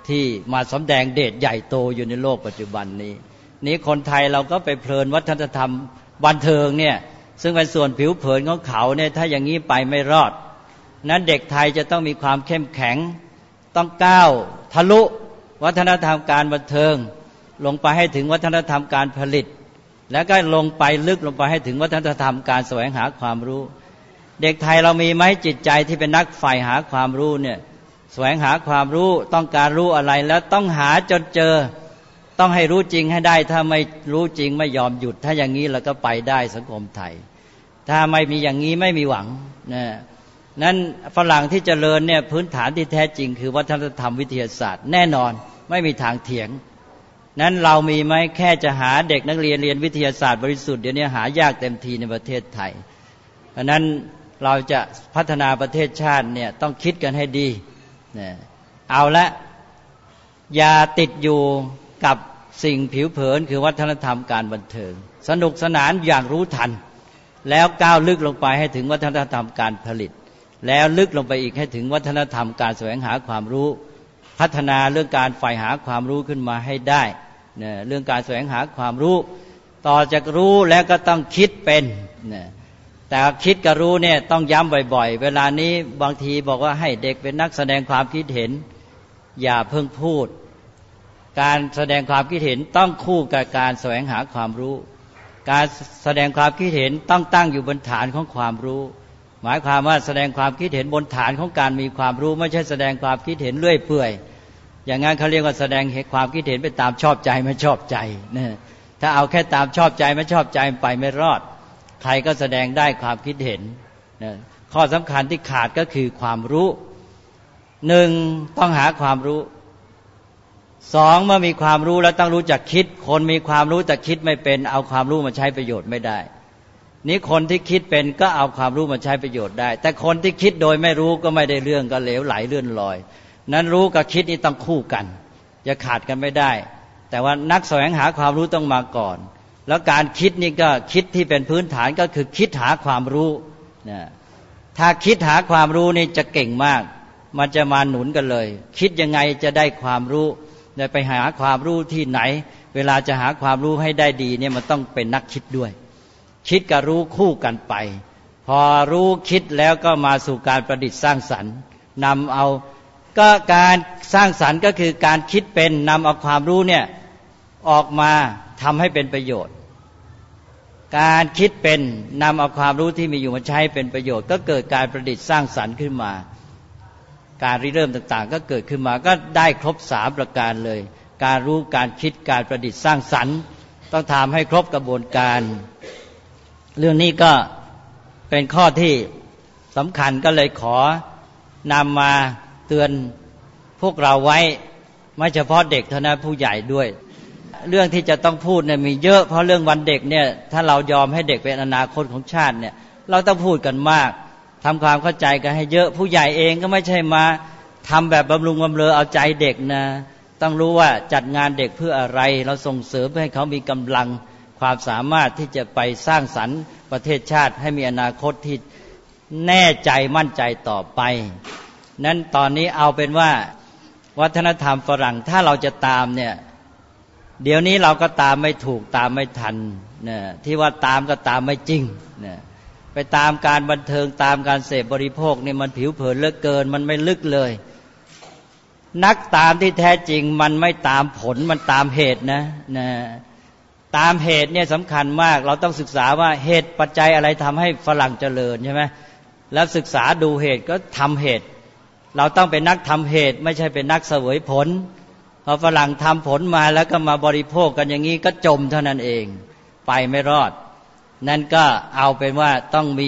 ที่มาสำแดงเดชใหญ่โตอยู่ในโลกปัจจุบันนี้นี้คนไทยเราก็ไปเพลินวัฒนธรรมบันเทิงเนี่ยซึ่งเป็นส่วนผิวเผินของเขาเนี่ยถ้าอย่างนี้ไปไม่รอดนั้นเด็กไทยจะต้องมีความเข้มแข็งต้องก้าวทะลุวัฒนธรรมการบันเทิงลงไปให้ถึงวัฒนธรรมการผลิตแล้วก็ลงไปลึกลงไปให้ถึงวัฒนธรรมการแสวงหาความรู้เด็กไทยเรามีไหมจิตใจที่เป็นนักใฝ่หาความรู้เนี่ยแสวงหาความรู้ต้องการรู้อะไรแล้วต้องหาจนเจอต้องให้รู้จริงให้ได้ถ้าไม่รู้จริงไม่ยอมหยุดถ้าอย่างนี้เราก็ไปได้สังคมไทยถ้าไม่มีอย่างนี้ไม่มีหวังนะนั้นฝรั่งที่เจริญเนี่ยพื้นฐานที่แท้จริงคือวัฒนธรรมวิทยาศาสตร์แน่นอนไม่มีทางเถียงนั้นเรามีไหมแค่จะหาเด็กนักเรียนเรียนวิทยาศาสตร์บริสุทธิ์เดี๋ยวนี้หายากเต็มทีในประเทศไทยเพราะนั้นเราจะพัฒนาประเทศชาติเนี่ยต้องคิดกันให้ดีนะเอาละอย่าติดอยู่กับสิ่งผิวเผินคือวัฒนธรรมการบันเทิงสนุกสนานอย่างรู้ทันแล้วก้าวลึกลงไปให้ถึงวัฒนธรรมการผลิตแล้วลึกลงไปอีกให้ถึงวัฒนธรรมการแสวงหาความรู้พัฒนาเรื่องการใฝ่หาความรู้ขึ้นมาให้ได้เนี่ยเรื่องการแสวงหาความรู้ต่อจากรู้แล้วก็ต้องคิดเป็นเนี่ยแต่คิดกับรู้เนี่ยต้องย้ำบ่อยๆเวลานี้บางทีบอกว่าให้เด็กเป็นนักแสดงความคิดเห็นอย่าเพิ่งพูดการแสดงความคิดเห็นต้องคู่กับการแสวงหาความรู้การแสดงความคิดเห็นต้องตั้งอยู่บนฐานของความรู้หมายความว่าแสดงความคิดเห็นบนฐานของการมีความรู้ไม่ใช่แสดงความคิดเห็นเลื่อยเปื่อยอย่างนั้นเขาเรียกว่าแสดงความคิดเห็นไปตามชอบใจไม่ชอบใจนะถ้าเอาแค่ตามชอบใจไม่ชอบใจไปไม่รอดใครก็แสดงได้ความคิดเห็นนะข้อสำคัญที่ขาดก็คือความรู้หนึ่งต้องหาความรู้สองเมื่อมีความรู้แล้วต้องรู้จักคิดคนมีความรู้แต่คิดไม่เป็นเอาความรู้มาใช้ประโยชน์ไม่ได้นี่คนที่คิดเป็นก็เอาความรู้มาใช้ประโยชน์ได้แต่คนที่คิดโดยไม่รู้ก็ไม่ได้เรื่องก็เหลวไหลเลื่อนลอยนั้นรู้กับคิดนี่ต้องคู่กันจะขาดกันไม่ได้แต่ว่านักแสวงหาความรู้ต้องมาก่อนแล้วการคิดนี่ก็คิดที่เป็นพื้นฐานก็คือคิดหาความรู้นะถ้าคิดหาความรู้นี่จะเก่งมากมันจะมาหนุนกันเลยคิดยังไงจะได้ความรู้ได้ไปหาความรู้ที่ไหนเวลาจะหาความรู้ให้ได้ดีเนี่ยมันต้องเป็นนักคิดด้วยคิดกับรู้คู่กันไปพอรู้คิดแล้วก็มาสู่การประดิษฐ์สร้างสรรค์นำเอาก็การสร้างสรรค์ก็คือการคิดเป็นนำเอาความรู้เนี่ยออกมาทำให้เป็นประโยชน์การคิดเป็นนำเอาความรู้ที่มีอยู่มาใช้เป็นประโยชน์ก็เกิดการประดิษฐ์สร้างสรรค์ขึ้นมาการริเริ่มต่างๆก็เกิดขึ้นมาก็ได้ครบสามประการเลยการรู้การคิดการประดิษฐ์สร้างสรรค์ต้องทำให้ครบกระบวนการเรื่องนี้ก็เป็นข้อที่สำคัญก็เลยขอนำมาเตือนพวกเราไว้ไม่เฉพาะเด็กเท่านั้นผู้ใหญ่ด้วยเรื่องที่จะต้องพูดเนี่ยมีเยอะเพราะเรื่องวันเด็กเนี่ยถ้าเรายอมให้เด็กเป็นอนาคตของชาติเนี่ยเราต้องพูดกันมากทำความเข้าใจกันให้เยอะผู้ใหญ่เองก็ไม่ใช่มาทำแบบบำรุงบำเรอเอาใจเด็กนะต้องรู้ว่าจัดงานเด็กเพื่ออะไรเราส่งเสริมให้เขามีกำลังความสามารถที่จะไปสร้างสรรค์ประเทศชาติให้มีอนาคตที่แน่ใจมั่นใจต่อไปนั้นตอนนี้เอาเป็นว่าวัฒนธรรมฝรั่งถ้าเราจะตามเนี่ยเดี๋ยวนี้เราก็ตามไม่ถูกตามไม่ทันนะที่ว่าตามก็ตามไม่จริงนะไปตามการบันเทิงตามการเสพบริโภคนี่มันผิวเผินเหลือเกินมันไม่ลึกเลยนักตามที่แท้จริงมันไม่ตามผลมันตามเหตุนะนะตามเหตุเนี่ยสำคัญมากเราต้องศึกษาว่าเหตุปัจจัยอะไรทำให้ฝรั่งเจริญใช่ไหมแล้วศึกษาดูเหตุก็ทำเหตุเราต้องเป็นนักทำเหตุไม่ใช่เป็นนักเสวยผลพอฝรั่งทำผลมาแล้วก็มาบริโภคกันอย่างนี้ก็จมเท่านั้นเองไปไม่รอดนั่นก็เอาเป็นว่าต้องมี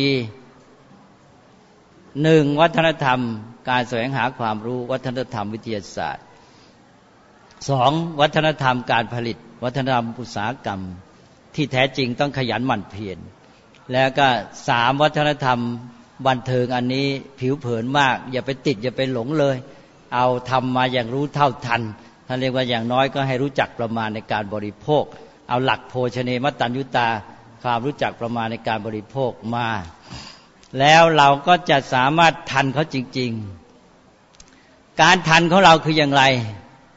หนึ่งวัฒนธรรมการแสวงหาความรู้วัฒนธรรมวิทยาศาสตร์สองวัฒนธรรมการผลิตวัฒนธรรมอุตสาหกรรมที่แท้จริงต้องขยันหมั่นเพียรแล้วก็สามวัฒนธรรมบันเทิงอันนี้ผิวเผินมากอย่าไปติดอย่าไปหลงเลยเอาทำมาอย่างรู้เท่าทันท่านเรียกว่าอย่างน้อยก็ให้รู้จักประมาณในการบริโภคเอาหลักโภชเนมัตตัญญูตาความรู้จักประมาณในการบริโภคมาแล้วเราก็จะสามารถทันเขาจริงๆการทันของเราคืออย่างไร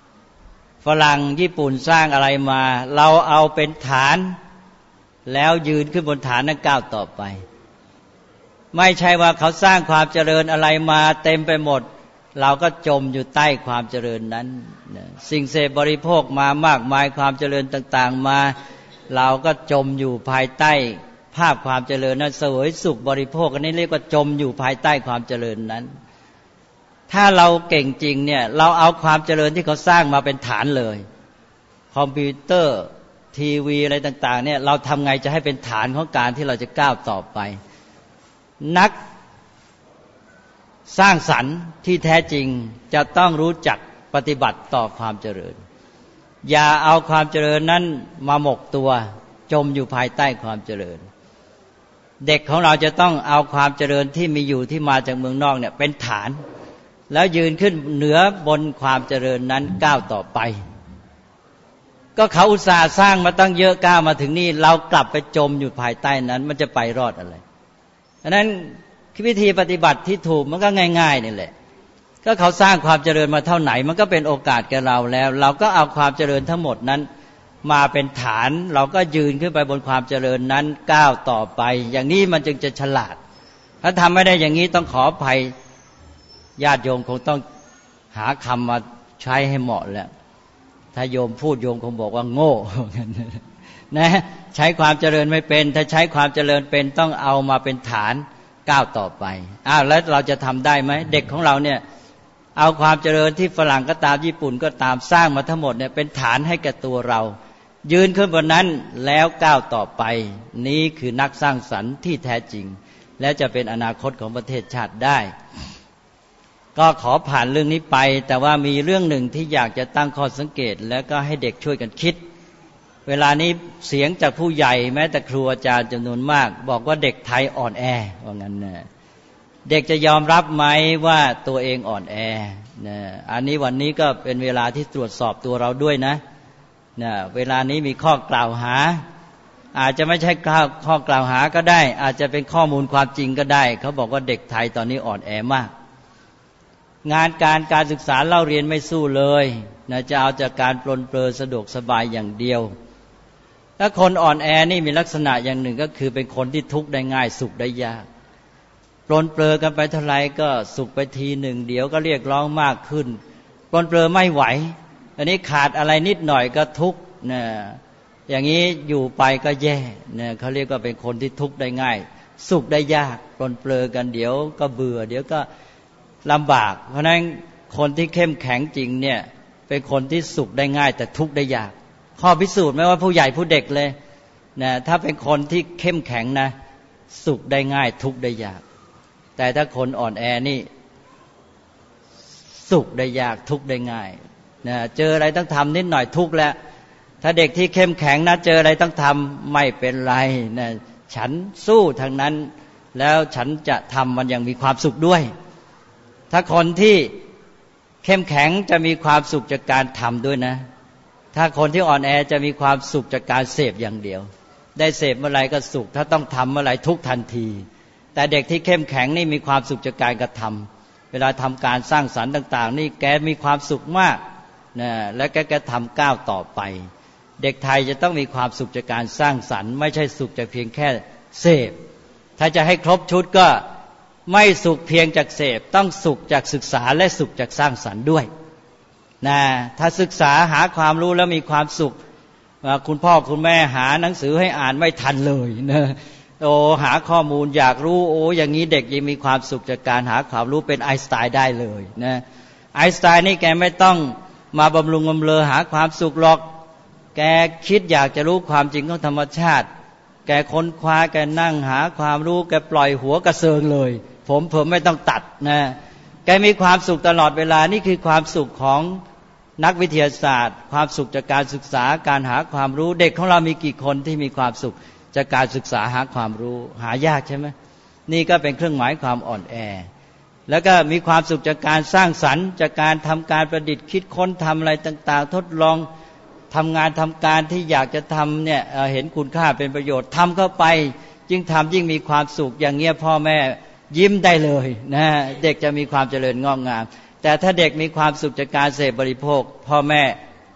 ฝรั่งญี่ปุ่นสร้างอะไรมาเราเอาเป็นฐานแล้วยืนขึ้นบนฐานนั้นก้าวต่อไปไม่ใช่ว่าเขาสร้างความเจริญอะไรมาเต็มไปหมดเราก็จมอยู่ใต้ความเจริญนั้นสิ่งเสพบริโภคมามากมายความเจริญต่างๆมาเราก็จมอยู่ภายใต้ภาพความเจริญนั้นเสวยสุขบริโภคอันนี้เรียกว่าจมอยู่ภายใต้ความเจริญนั้นถ้าเราเก่งจริงเนี่ยเราเอาความเจริญที่เขาสร้างมาเป็นฐานเลยคอมพิวเตอร์ทีวีอะไรต่างๆเนี่ยเราทำไงจะให้เป็นฐานของการที่เราจะก้าวต่อไปนักสร้างสรรค์ที่แท้จริงจะต้องรู้จักปฏิบัติต่อความเจริญอย่าเอาความเจริญนั้นมาหมกตัวจมอยู่ภายใต้ความเจริญเด็กของเราจะต้องเอาความเจริญที่มีอยู่ที่มาจากเมืองนอกเนี่ยเป็นฐานแล้วยืนขึ้นเหนือบนความเจริญนั้นก้าวต่อไปก็เขาอุตส่าห์สร้างมาตั้งเยอะก้าวมาถึงนี่เรากลับไปจมอยู่ภายใต้นั้นมันจะไปรอดอะไรอันนั้นวิธีปฏิบัติที่ถูกมันก็ง่ายๆนี่แหละก็เขาสร้างความเจริญมาเท่าไหนมันก็เป็นโอกาสแก่เราแล้วเราก็เอาความเจริญทั้งหมดนั้นมาเป็นฐานเราก็ยืนขึ้นไปบนความเจริญนั้นก้าวต่อไปอย่างนี้มันจึงจะฉลาดถ้าทำไม่ได้อย่างนี้ต้องขออภัยญาติโยมคงต้องหาคำมาใช้ให้เหมาะแล้วถ้าโยมพูดโยมคงบอกว่าโง่นะใช้ความเจริญไม่เป็นถ้าใช้ความเจริญเป็นต้องเอามาเป็นฐานก้าวต่อไปอ้าวแล้วเราจะทำได้ไหมเด็กของเราเนี่ยเอาความเจริญที่ฝรั่งก็ตามญี่ปุ่นก็ตามสร้างมาทั้งหมดเนี่ยเป็นฐานให้แก่ตัวเรายืนขึ้นบนนั้นแล้วก้าวต่อไปนี้คือนักสร้างสรรค์ที่แท้จริงและจะเป็นอนาคตของประเทศชาติได้ก็ขอผ่านเรื่องนี้ไปแต่ว่ามีเรื่องหนึ่งที่อยากจะตั้งข้อสังเกตแล้วก็ให้เด็กช่วยกันคิดเวลานี้เสียงจากผู้ใหญ่แม้แต่ครูอาจารย์จำนวนมากบอกว่าเด็กไทยอ่อนแอว่างั้นนะเด็กจะยอมรับไหมว่าตัวเองอ่อนแอนะอันนี้วันนี้ก็เป็นเวลาที่ตรวจสอบตัวเราด้วยนะนะเวลานี้มีข้อกล่าวหาอาจจะไม่ใช่ข้อกล่าวหาก็ได้อาจจะเป็นข้อมูลความจริงก็ได้เขาบอกว่าเด็กไทยตอนนี้อ่อนแอมากงานการการศึกษาเล่าเรียนไม่สู้เลยนะจะเอาจากการปลนเปลือสะดวกสบายอย่างเดียวถ้าคนอ่อนแอนี่มีลักษณะอย่างหนึ่งก็คือเป็นคนที่ทุกข์ได้ง่ายสุขได้ยากปลนเปลือกันไปเท่าไรก็สุขไปทีหนึ่งเดี๋ยวก็เรียกร้องมากขึ้นปลนเปลือไม่ไหวอันนี้ขาดอะไรนิดหน่อยก็ทุกข์นะอย่างนี้อยู่ไปก็แย่นะเขาเรียกว่าเป็นคนที่ทุกข์ได้ง่ายสุขได้ยากปลนเปลือกันเดี๋ยวก็เบื่อเดี๋ยวก็ลำบากเพราะนั้นคนที่เข้มแข็งจริงเนี่ยเป็นคนที่สุขได้ง่ายแต่ทุกข์ได้ยากข้อพิสูจน์ไม่ว่าผู้ใหญ่ผู้เด็กเลยนะถ้าเป็นคนที่เข้มแข็งนะสุขได้ง่ายทุกข์ได้ยากแต่ถ้าคนอ่อนแอนี่สุขได้ยากทุกข์ได้ง่ายนะเจออะไรต้องทำนิดหน่อยทุกข์แล้วถ้าเด็กที่เข้มแข็งนะเจออะไรต้องทำไม่เป็นไรนะฉันสู้ทางนั้นแล้วฉันจะทำมันอย่างมีความสุขด้วยถ้าคนที่เข้มแข็งจะมีความสุขจากการทำด้วยนะถ้าคนที่อ่อนแอจะมีความสุขจากการเสพอย่างเดียวได้เสพเมื่อไรก็สุขถ้าต้องทำเมื่อไรทุกทันทีแต่เด็กที่เข้มแข็งนี่มีความสุขจากการกระทำเวลาทำการสร้างสรรค์ต่างๆนี่แกมีความสุขมากนะและแกก็ทำก้าวต่อไปเด็กไทยจะต้องมีความสุขจากการสร้างสรรค์ไม่ใช่สุขจากเพียงแค่เสพถ้าจะให้ครบชุดก็ไม่สุขเพียงจากเสพต้องสุขจากศึกษาและสุขจากสร้างสรรค์ด้วยนะถ้าศึกษาหาความรู้แล้วมีความสุขคุณพ่อคุณแม่หาหนังสือให้อ่านไม่ทันเลยนะโอ้หาข้อมูลอยากรู้โอ้อย่างนี้เด็กยังมีความสุขจากการหาความรู้เป็นไอน์สไตน์ได้เลยนะไอน์สไตน์นี่แกไม่ต้องมาบำรุงบำเรอหาความสุขหรอกแกคิดอยากจะรู้ความจริงของธรรมชาติแกค้นคว้าแกนั่งหาความรู้แกปล่อยหัวกระเซิงเลยผมผมไม่ต้องตัดนะแกมีความสุขตลอดเวลานี่คือความสุขของนักวิทยาศาสตร์ความสุขจากการศึกษาการหาความรู้เด็กของเรามีกี่คนที่มีความสุขจากการศึกษาหาความรู้หายากใช่ไหมนี่ก็เป็นเครื่องหมายความอ่อนแอแล้วก็มีความสุขจากการสร้างสรรค์จากการทำการประดิษฐ์คิดค้นทำอะไรต่างๆทดลองทำงานทำการที่อยากจะทำเนี่ยเห็นคุณค่าเป็นประโยชน์ทำเข้าไปยิ่งทำยิ่งมีความสุขอย่างเงี้ยพ่อแม่ยิ้มได้เลยนะเด็กจะมีความเจริญงอกงามแต่ถ้าเด็กมีความสุขจากการเสพบริโภคพ่อแม่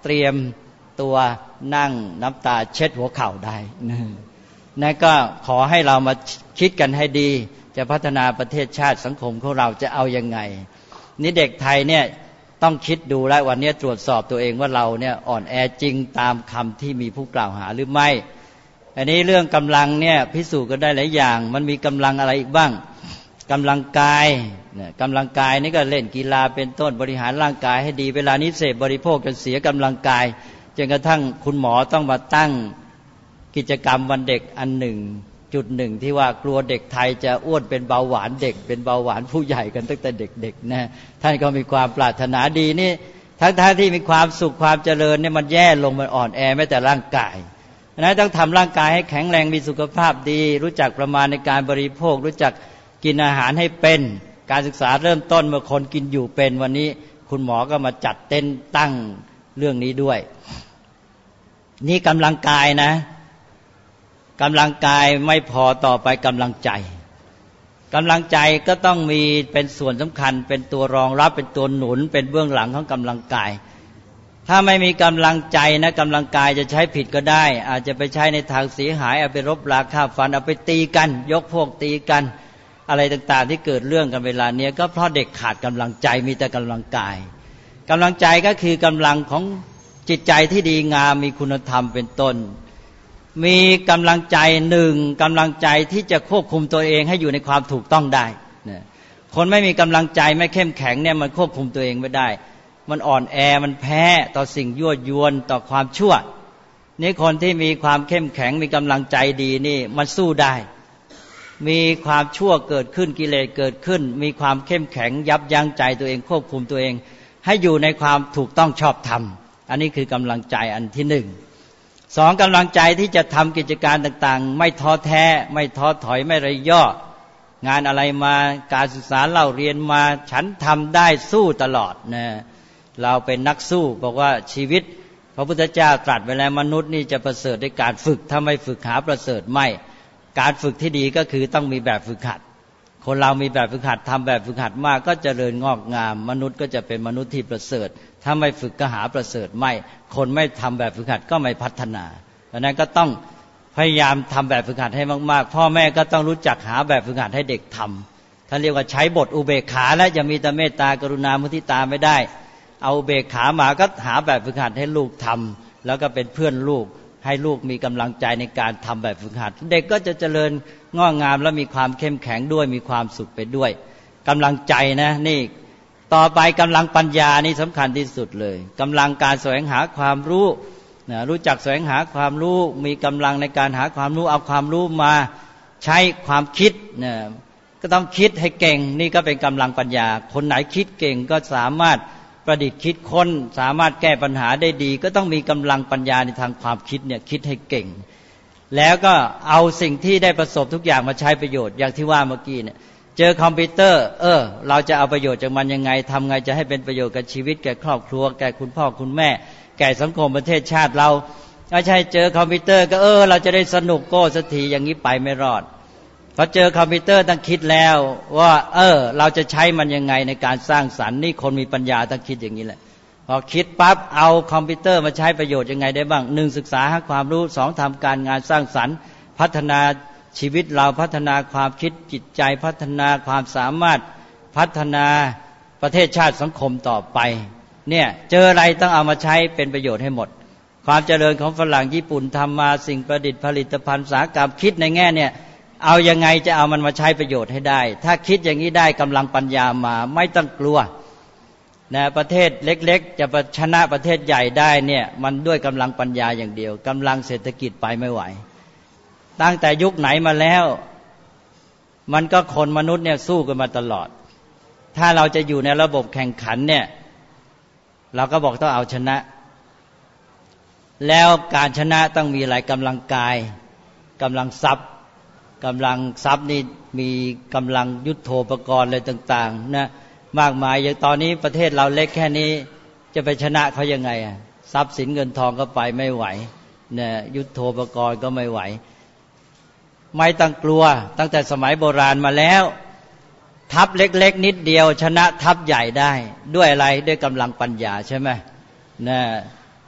เตรียมตัวนั่งน้ำตาเช็ดหัวเข่าได้นั่นก็ขอให้เรามาคิดกันให้ดีจะพัฒนาประเทศชาติสังคมของเราจะเอายังไงนี่เด็กไทยเนี่ยต้องคิดดูแล้ววันนี้ตรวจสอบตัวเองว่าเราเนี่ยอ่อนแอจริงตามคำที่มีผู้กล่าวหาหรือไม่อันนี้เรื่องกำลังเนี่ยพิสูจน์กันได้หลายอย่างมันมีกำลังอะไรอีกบ้างกำลังกายเนี่ยกำลังกายนี่ก็เล่นกีฬาเป็นต้นบริหารร่างกายให้ดีเวลานี้เสพบริโภคจนเสียกำลังกายจนกระทั่งคุณหมอต้องมาตั้งกิจกรรมวันเด็กอันหนึ่งจุดหนึ่งที่ว่ากลัวเด็กไทยจะอ้วนเป็นเบาหวานเด็กเป็นเบาหวานผู้ใหญ่กันตั้งแต่เด็กๆนะท่านก็มีความปรารถนาดีนี่ทั้งๆที่มีความสุขความเจริญเนี่ยมันแย่ลงมันอ่อนแอแม้แต่ร่างกายนะต้องทำร่างกายให้แข็งแรงมีสุขภาพดีรู้จักประมาณในการบริโภครู้จักกินอาหารให้เป็นการศึกษาเริ่มต้นเมื่อคนกินอยู่เป็นวันนี้คุณหมอก็มาจัดเต้นตั้งเรื่องนี้ด้วยนี่กำลังกายนะกำลังกายไม่พอต่อไปกำลังใจกำลังใจก็ต้องมีเป็นส่วนสำคัญเป็นตัวรองรับเป็นตัวหนุนเป็นเบื้องหลังของกำลังกายถ้าไม่มีกำลังใจนะกำลังกายจะใช้ผิดก็ได้อาจจะไปใช้ในทางเสียหายเอาไปรบราฆ่าฟันเอาไปตีกันยกพวกตีกันอะไรต่างๆที่เกิดเรื่องกันเวลาเนี้ยก็เพราะเด็กขาดกำลังใจมีแต่กำลังกายกำลังใจก็คือกำลังของจิตใจที่ดีงามมีคุณธรรมเป็นต้นมีกำลังใจหนึ่งกำลังใจที่จะควบคุมตัวเองให้อยู่ในความถูกต้องได้คนไม่มีกำลังใจไม่เข้มแข็งเนี่ยมันควบคุมตัวเองไม่ได้มันอ่อนแอมันแพ้ต่อสิ่งยั่วยวนต่อความชั่วนี่คนที่มีความเข้มแข็งมีกำลังใจดีนี่มันสู้ได้มีความชั่วเกิดขึ้นกิเลสเกิดขึ้นมีความเข้มแข็งยับยั้งใจตัวเองควบคุมตัวเองให้อยู่ในความถูกต้องชอบธรรมอันนี้คือกำลังใจอันที่หนึ่งสองกำลังใจที่จะทำกิจการต่างๆไม่ท้อแท้ไม่ท้อถอยไม่ระย่องานอะไรมาการศึกษาเล่าเรียนมาฉันทำได้สู้ตลอดนะเราเป็นนักสู้บอกว่าชีวิตพระพุทธเจ้าตรัสไว้แล้วมนุษย์นี่จะประเสริฐด้วยการฝึกถ้าไม่ฝึกหาประเสริฐไม่การฝึกที่ดีก็คือต้องมีแบบฝึกหัดคนเรามีแบบฝึกหัดทำแบบฝึกหัดมากก็เจริญงอกงามมนุษย์ก็จะเป็นมนุษย์ที่ประเสริฐถ้าไม่ฝึกก็หาประเสริฐไม่คนไม่ทำแบบฝึกหัดก็ไม่พัฒนาดังนั้นก็ต้องพยายามทำแบบฝึกหัดให้มากๆพ่อแม่ก็ต้องรู้จักหาแบบฝึกหัดให้เด็กทำท่านเรียกว่าใช้บทอุเบกขาและอย่ามีแต่เมตตากรุณามุทิตาไม่ได้เอาอุเบกขามาก็หาแบบฝึกหัดให้ลูกทำแล้วก็เป็นเพื่อนลูกให้ลูกมีกำลังใจในการทำแบบฝึกหัดเด็กก็จะเจริญงอกงามและมีความเข้มแข็งด้วยมีความสุขไปด้วยกำลังใจนะนี่ต่อไปกำลังปัญญานี่สำคัญที่สุดเลยกำลังการแสวงหาความรู้นะรู้จักแสวงหาความรู้มีกำลังในการหาความรู้เอาความรู้มาใช้ความคิดนะก็ต้องคิดให้เก่งนี่ก็เป็นกำลังปัญญาคนไหนคิดเก่งก็สามารถประดิษฐ์คิดค้นสามารถแก้ปัญหาได้ดีก็ต้องมีกำลังปัญญาในทางความคิดเนี่ยคิดให้เก่งแล้วก็เอาสิ่งที่ได้ประสบทุกอย่างมาใช้ประโยชน์อย่างที่ว่าเมื่อกี้เนี่ยเจอคอมพิวเตอร์เออเราจะเอาประโยชน์จากมันยังไงทำไงจะให้เป็นประโยชน์กับชีวิตแก่ครอบครัวแก่คุณพ่อคุณแม่แก่สังคมประเทศชาติเราไม่ใช่เจอคอมพิวเตอร์ก็เออเราจะได้สนุกโก้สักทีอย่างนี้ไปไม่รอดพอเจอคอมพิวเตอร์ต้องคิดแล้วว่าเออเราจะใช้มันยังไงในการสร้างสรรค์นี่คนมีปัญญาต้องคิดอย่างนี้แหละพอคิดปั๊บเอาคอมพิวเตอร์มาใช้ประโยชน์ยังไงได้บ้างหนึ่งศึกษาหาความรู้สองทำการงานสร้างสรรค์พัฒนาชีวิตเราพัฒนาความคิดจิตใจพัฒนาความสามารถพัฒนาประเทศชาติสังคมต่อไปเนี่ยเจออะไรต้องเอามาใช้เป็นประโยชน์ให้หมดความเจริญของฝรั่งญี่ปุ่นทำมาสิ่งประดิษฐ์ผลิตภัณฑ์อุตสาหกรรมคิดในแง่เนี่ยเอายังไงจะเอามันมาใช้ประโยชน์ให้ได้ถ้าคิดอย่างนี้ได้กำลังปัญญามาไม่ต้องกลัวนะประเทศเล็กๆจะชนะประเทศใหญ่ได้เนี่ยมันด้วยกำลังปัญญาอย่างเดียวกำลังเศรษฐกิจไปไม่ไหวตั้งแต่ยุคไหนมาแล้วมันก็คนมนุษย์เนี่ยสู้กันมาตลอดถ้าเราจะอยู่ในระบบแข่งขันเนี่ยเราก็บอกต้องเอาชนะแล้วการชนะต้องมีหลายกำลังกายกำลังทรัพย์กำลังทรัพย์นี่มีกำลังยุทโธปกรณ์อะไรต่างๆนะมากมายอย่างตอนนี้ประเทศเราเล็กแค่นี้จะไปชนะเขายังไงอ่ะทรัพย์สินเงินทองก็ไปไม่ไหวนะยุทโธปกรณ์ก็ไม่ไหวไม่ต้องกลัวตั้งแต่สมัยโบราณมาแล้วทัพเล็กๆนิดเดียวชนะทัพใหญ่ได้ด้วยอะไรด้วยกำลังปัญญาใช่ไหมนะ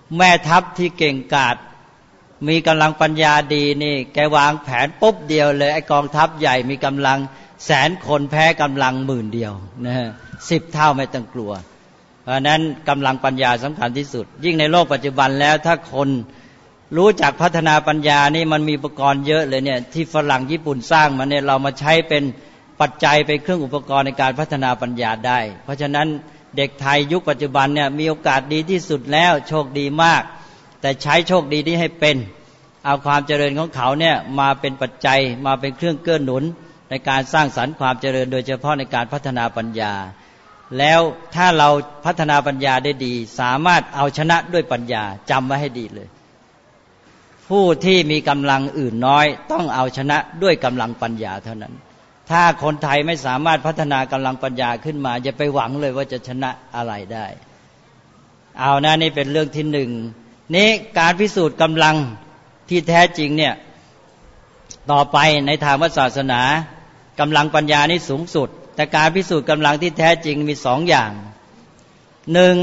แม่ทัพที่เก่งกาจมีกำลังปัญญาดีนี่แกวางแผนปุ๊บเดียวเลยไอ้กองทัพใหญ่มีกำลังแสนคนแพ้กำลังหมื่นเดียวนะฮะสิบเท่าไม่ต้องกลัวเพราะนั้นกำลังปัญญาสำคัญที่สุดยิ่งในโลกปัจจุบันแล้วถ้าคนรู้จักพัฒนาปัญญานี่มันมีอุปกรณ์เยอะเลยเนี่ยที่ฝรั่งญี่ปุ่นสร้างมาเนี่ยเรามาใช้เป็นปัจจัยเป็นเครื่องอุปกรณ์ในการพัฒนาปัญญาได้เพราะฉะนั้นเด็กไทยยุคปัจจุบันเนี่ยมีโอกาสดีที่สุดแล้วโชคดีมากแต่ใช้โชคดีนี้ให้เป็นเอาความเจริญของเขาเนี่ยมาเป็นปัจจัยมาเป็นเครื่องเกื้อหนุนในการสร้างสรรค์ความเจริญโดยเฉพาะในการพัฒนาปัญญาแล้วถ้าเราพัฒนาปัญญาได้ดีสามารถเอาชนะด้วยปัญญาจำไว้ให้ดีเลยผู้ที่มีกำลังอื่นน้อยต้องเอาชนะด้วยกำลังปัญญาเท่านั้นถ้าคนไทยไม่สามารถพัฒนากำลังปัญญาขึ้นมาอย่าไปหวังเลยว่าจะชนะอะไรได้เอานะนี่เป็นเรื่องที่หนึ่งนี้การพิสูจน์กำลังที่แท้จริงเนี่ยต่อไปในทางพระศาสนากำลังปัญญานี่สูงสุดแต่การพิสูจน์กำลังที่แท้จริงมีสองอย่างหนึ่ง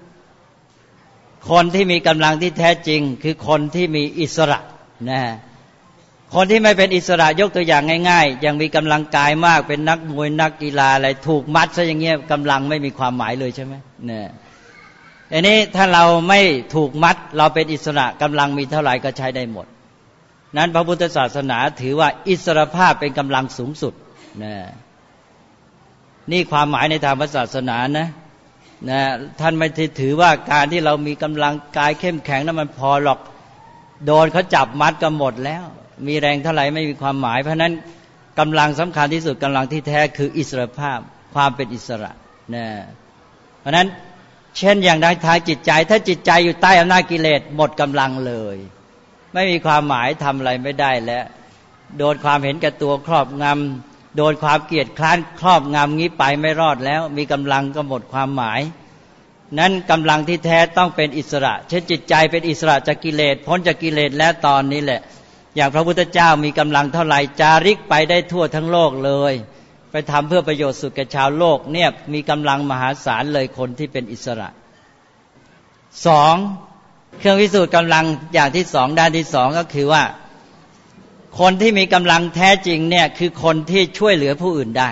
คนที่มีกำลังที่แท้จริงคือคนที่มีอิสระนะคนที่ไม่เป็นอิสระยกตัวอย่างง่ายๆยังมีกำลังกายมากเป็นนักมวยนักกีฬาอะไรถูกมัดซะอย่างเงี้ยกำลังไม่มีความหมายเลยใช่ไหมเนี่ยอันนี้ถ้าเราไม่ถูกมัดเราเป็นอิสระกำลังมีเท่าไหร่ก็ใช้ได้หมดนั้นพระพุทธศาสนาถือว่าอิสรภาพเป็นกำลังสูงสุดนะนี่ความหมายในทางศาสนานะนะท่านไม่ถือว่าการที่เรามีกำลังกายเข้มแข็งนั้นมันพอหรอกโดนเขาจับมัดก็หมดแล้วมีแรงเท่าไหร่ไม่มีความหมายเพราะนั้นกำลังสำคัญที่สุดกำลังที่แท้คืออิสรภาพความเป็นอิสระนะเพราะนั้นเช่นอย่างในทางจิตใจถ้าจิตใจอยู่ใต้อำนาจกิเลสหมดกำลังเลยไม่มีความหมายทำอะไรไม่ได้แล้วโดนความเห็นแก่ตัวครอบงำโดนความเกลียดคร้านครอบงำงี้ไปไม่รอดแล้วมีกำลังก็หมดความหมายนั้นกำลังที่แท้ต้องเป็นอิสระเช่นจิตใจเป็นอิสระจากกิเลสพ้นจากกิเลสแล้วตอนนี้แหละอย่างพระพุทธเจ้ามีกำลังเท่าไหร่จาริกไปได้ทั่วทั้งโลกเลยไปทำเพื่อประโยชน์สุขแก่ชาวโลกเนี่ยมีกำลังมหาศาลเลยคนที่เป็นอิสระสองเครื่องพิสูจน์กำลังอย่างที่สองด้านที่สองก็คือว่าคนที่มีกำลังแท้จริงเนี่ยคือคนที่ช่วยเหลือผู้อื่นได้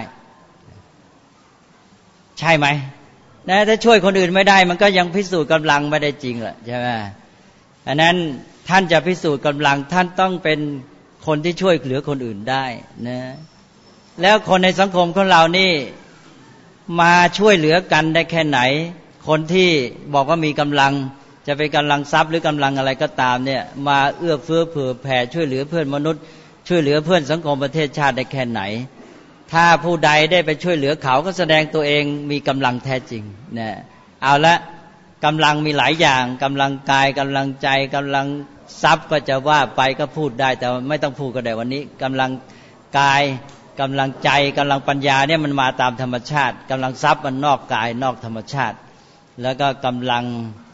ใช่ไหมนะถ้าช่วยคนอื่นไม่ได้มันก็ยังพิสูจน์กำลังไม่ได้จริงแหละใช่ไหมอันนั้นท่านจะพิสูจน์กำลังท่านต้องเป็นคนที่ช่วยเหลือคนอื่นได้นะแล้วคนในสังคมของเรานี่มาช่วยเหลือกันได้แค่ไหนคนที่บอกว่ามีกำลังจะเป็นกำลังทรัพย์หรือกำลังอะไรก็ตามเนี่ยมาเอื้อเฟื้อเผื่อแผ่ช่วยเหลือเพื่อนมนุษย์ช่วยเหลือเพื่อนสังคมประเทศชาติได้แค่ไหนถ้าผู้ใดได้ไปช่วยเหลือเขาก็แสดงตัวเองมีกำลังแท้จริงเนี่ยเอาละกำลังมีหลายอย่างกำลังกายกำลังใจกำลังทรัพย์ก็จะว่าไปก็พูดได้แต่ไม่ต้องพูดก็ได้วันนี้กำลังกายกำลังใจกำลังปัญญาเนี่ยมันมาตามธรรมชาติกำลังทรัพย์มันนอกกายนอกธรรมชาติแล้วก็กำลัง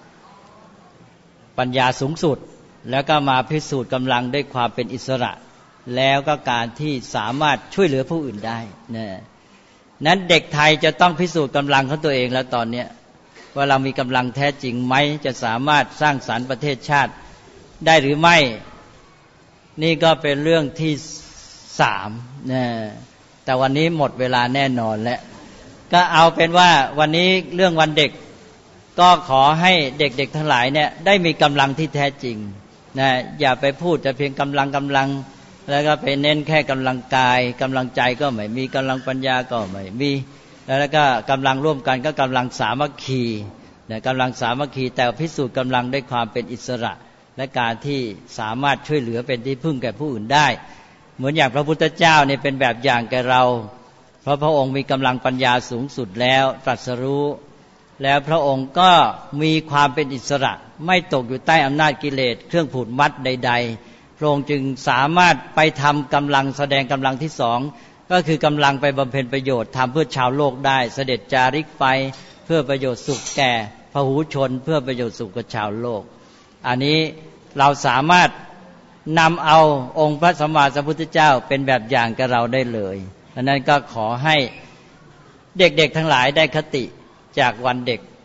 ปัญญาสูงสุดแล้วก็มาพิสูจน์กำลังด้วยความเป็นอิสระแล้วก็การที่สามารถช่วยเหลือผู้อื่นได้นะนั้นเด็กไทยจะต้องพิสูจน์กำลังของตัวเองแล้วตอนนี้ว่าเรามีกำลังแท้จริงไหมจะสามารถสร้างสรรค์ประเทศชาติได้หรือไม่นี่ก็เป็นเรื่องที่สามนะแต่วันนี้หมดเวลาแน่นอนแล้วก็เอาเป็นว่าวันนี้เรื่องวันเด็กก็ขอให้เด็กๆทั้งหลายเนี่ยได้มีกำลังที่แท้จริงนะอย่าไปพูดแต่เพียงกำลังกำลังแล้วก็ไปเน้นแค่กำลังกายกำลังใจก็ไม่มีกำลังปัญญาก็ไม่มีแล้วก็กำลังร่วมกันก็กำลังสามัคคีนะกำลังสามัคคีแต่พิสูจน์กำลังด้วยความเป็นอิสระและการที่สามารถช่วยเหลือเป็นที่พึ่งแก่ผู้อื่นได้เหมือนอย่างพระพุทธเจ้าเนี่ยเป็นแบบอย่างแก่เราเพราะพระองค์มีกำลังปัญญาสูงสุดแล้วตรัสรู้แล้วพระองค์ก็มีความเป็นอิสระไม่ตกอยู่ใต้อำนาจกิเลสเครื่องผูกมัดใดๆพระองค์จึงสามารถไปทำกำลังแสดงกำลังที่สองก็คือกำลังไปบำเพ็ญประโยชน์ทำเพื่อชาวโลกได้เสด็จจาริกไปเพื่อประโยชน์สุขแก่พหูชนเพื่อประโยชน์สุขกับชาวโลกอันนี้เราสามารถนำเอาองค์พระสัมมาสัมพุทธเจ้าเป็นแบบอย่างกับเราได้เลยดังนั้นก็ขอให้เด็กๆทั้งหลายได้คติจากวันเด็ก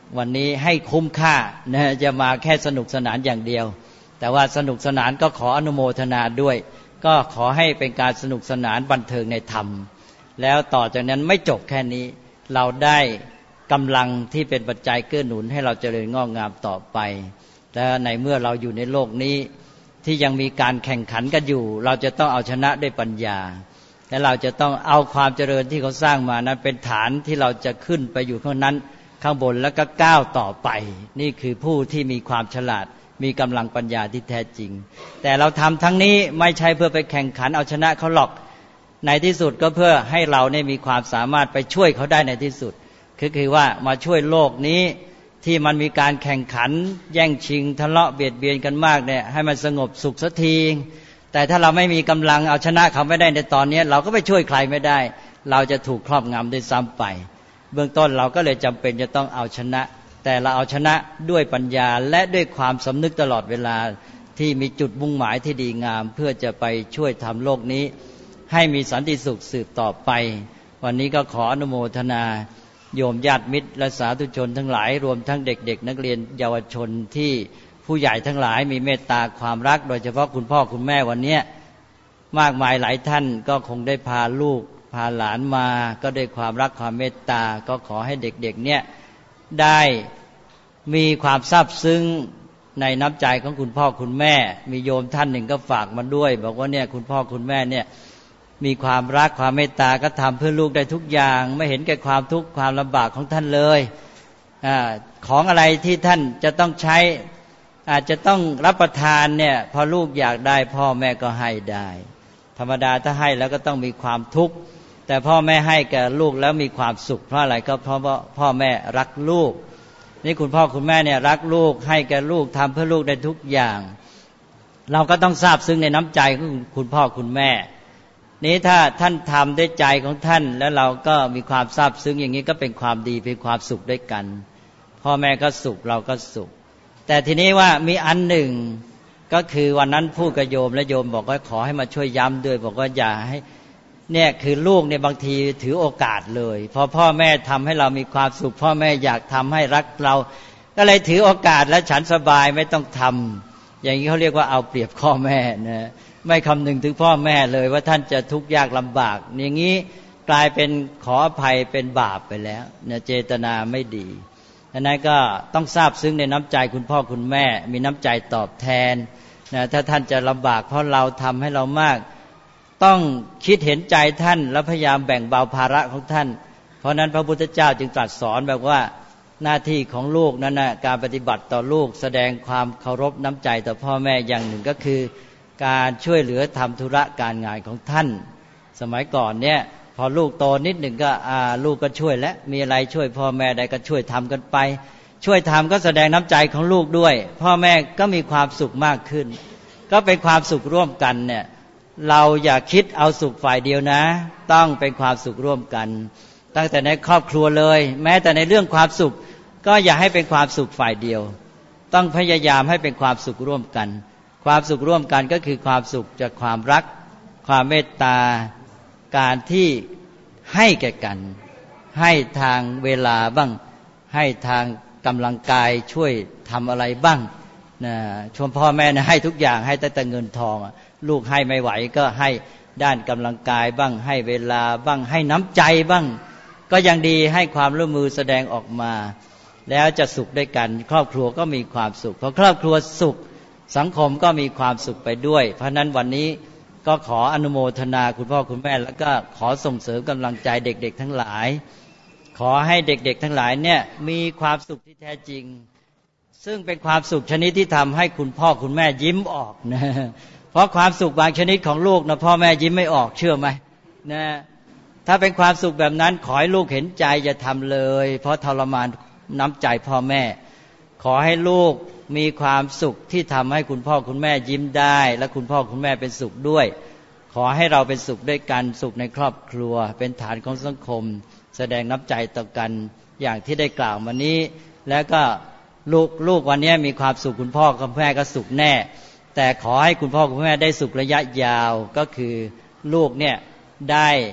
วันนี้ให้คุ้มค่านะจะมาแค่สนุกสนานอย่างเดียวแต่ว่าสนุกสนานก็ขออนุโมทนาด้วยก็ขอให้เป็นการสนุกสนานบันเทิงในธรรมแล้วต่อจากนั้นไม่จบแค่นี้เราได้กำลังที่เป็นปัจจัยเกื้อหนุนให้เราเจริญงอกงามต่อไปและในเมื่อเราอยู่ในโลกนี้ที่ยังมีการแข่งขันกันอยู่เราจะต้องเอาชนะด้วยปัญญาและเราจะต้องเอาความเจริญที่เขาสร้างมานั้นเป็นฐานที่เราจะขึ้นไปอยู่ข้างนั้นข้างบนแล้วก็ก้าวต่อไปนี่คือผู้ที่มีความฉลาดมีกำลังปัญญาที่แท้จริงแต่เราทำทั้งนี้ไม่ใช่เพื่อไปแข่งขันเอาชนะเขาหรอกในที่สุดก็เพื่อให้เราเนี่ยมีความสามารถไปช่วยเขาได้ในที่สุดคือคือว่ามาช่วยโลกนี้ที่มันมีการแข่งขันแย่งชิงทะเลาะเบียดเบียนกันมากเนี่ยให้มันสงบสุขสักทีแต่ถ้าเราไม่มีกำลังเอาชนะเขาไม่ได้ในตอนนี้เราก็ไปช่วยใครไม่ได้เราจะถูกครอบงำด้วยซ้ำไปเบื้องต้นเราก็เลยจำเป็นจะต้องเอาชนะแต่เราเอาชนะด้วยปัญญาและด้วยความสำนึกตลอดเวลาที่มีจุดมุ่งหมายที่ดีงามเพื่อจะไปช่วยทำโลกนี้ให้มีสันติสุขสืบต่อไปวันนี้ก็ขออนุโมทนาโยมญาติมิตรและสาธุชนทั้งหลายรวมทั้งเด็กๆนักเรียนเยาวชนที่ผู้ใหญ่ทั้งหลายมีเมตตาความรักโดยเฉพาะคุณพ่อคุณแม่วันนี้มากมายหลายท่านก็คงได้พาลูกพาหลานมาก็ด้วยความรักความเมตตาก็ขอให้เด็กๆเนี่ยได้มีความซาบซึ้งในน้ำใจของคุณพ่อคุณแม่มีโยมท่านหนึ่งก็ฝากมาด้วยบอกว่าเนี่ยคุณพ่อคุณแม่เนี่ยมีความรักความเมตตาก็ทำเพื่อลูกได้ทุกอย่างไม่เห็นแก่ความทุกข์ความลำบากของท่านเลยอ่าของอะไรที่ท่านจะต้องใช้อาจจะต้องรับประทานเนี่ยพอลูกอยากได้พ่อแม่ก็ให้ได้ธรรมดาถ้าให้แล้วก็ต้องมีความทุกข์แต่พ่อแม่ให้แก่ลูกแล้วมีความสุขเพราะอะไรก็เพราะว่าพ่อแม่รักลูกนี่คุณพ่อคุณแม่เนี่ยรักลูกให้แก่ลูกทำเพื่อลูกได้ทุกอย่างเราก็ต้องซาบซึ้งในน้ำใจของคุณพ่อคุณแม่นี้ถ้าท่านทำด้วยใจของท่านแล้วเราก็มีความซาบซึ้งอย่างนี้ก็เป็นความดีเป็นความสุขด้วยกันพ่อแม่ก็สุขเราก็สุขแต่ทีนี้ว่ามีอันหนึ่งก็คือวันนั้นพูดกับโยมและโยมบอกว่าขอให้มาช่วยย้ำด้วยบอกว่าอย่าให้เนี่ยคือลูกเนี่ยบางทีถือโอกาสเลยพอพ่อแม่ทำให้เรามีความสุขพ่อแม่อยากทำให้รักเราก็เลยถือโอกาสและฉันสบายไม่ต้องทำอย่างนี้เขาเรียกว่าเอาเปรียบพ่อแม่นะไม่คำนึงถึงพ่อแม่เลยว่าท่านจะทุกข์ยากลำบากอย่างนี้กลายเป็นขออภัยเป็นบาปไปแล้วเนี่ยเจตนาไม่ดีดังนั้นก็ต้องซาบซึ้งในน้ำใจคุณพ่อคุณแม่มีน้ำใจตอบแทนนะถ้าท่านจะลำบากเพราะเราทำให้เรามากต้องคิดเห็นใจท่านและพยายามแบ่งเบาภาระของท่านเพราะนั้นพระพุทธเจ้าจึงตรัสสอนแบบว่าหน้าที่ของลูกนั้นนะการปฏิบัติต่อลูกแสดงความเคารพน้ำใจต่อพ่อแม่อย่างหนึ่งก็คือการช่วยเหลือทำธุระการงานของท่านสมัยก่อนเนี่ยพอลูกโตนิดหนึ่งก็อ่าลูกก็ช่วยและมีอะไรช่วยพ่อแม่ได้ก็ช่วยทำกันไปช่วยทำก็แสดงน้ำใจของลูกด้วยพ่อแม่ก็มีความสุขมากขึ้นก็เป็นความสุขร่วมกันเนี่ยเราอย่าคิดเอาสุขฝ่ายเดียวนะต้องเป็นความสุขร่วมกันตั้งแต่ในครอบครัวเลยแม้แต่ในเรื่องความสุขก็อย่าให้เป็นความสุขฝ่ายเดียวต้องพยายามให้เป็นความสุขร่วมกันความสุขร่วมกันก็คือความสุขจากความรักความเมตตาการที่ให้แก่กันให้ทางเวลาบ้างให้ทางกำลังกายช่วยทำอะไรบ้างนะชมพ่อแม่นะให้ทุกอย่างให้แต่แต่เงินทองลูกให้ไม่ไหวก็ให้ด้านกำลังกายบ้างให้เวลาบ้างให้น้ำใจบ้างก็ยังดีให้ความร่วมมือแสดงออกมาแล้วจะสุขด้วยกันครอบครัวก็มีความสุขพอครอบครัวสุขสังคมก็มีความสุขไปด้วยเพราะนั้นวันนี้ก็ขออนุโมทนาคุณพ่อคุณแม่แล้วก็ขอส่งเสริมกำลังใจเด็กๆทั้งหลายขอให้เด็กๆทั้งหลายเนี่ยมีความสุขที่แท้จริงซึ่งเป็นความสุขชนิดที่ทำให้คุณพ่อคุณแม่ยิ้มออกนะเพราะความสุขบางชนิดของลูกนะพ่อแม่ยิ้มไม่ออกเชื่อไหมนะถ้าเป็นความสุขแบบนั้นขอให้ลูกเห็นใจอย่าทำเลยเพราะทรมานน้ำใจพ่อแม่ขอให้ลูกมีความสุขที่ทำให้คุณพ่อคุณแม่ยิ้มได้และคุณพ่อคุณแม่เป็นสุขด้วยขอให้เราเป็นสุขด้วยกันสุขในครอบครัวเป็นฐานของสังคมแสดงน้ำใจต่อกันอย่างที่ได้กล่าวมานี้แล้วก็ลูกลูกวันนี้มีความสุขคุณพ่อคุณแม่ก็สุขแน่แต่ขอให้คุณพ่อคุณแม่ได้สุขระยะยาวก็คือลูกเนี่ยได้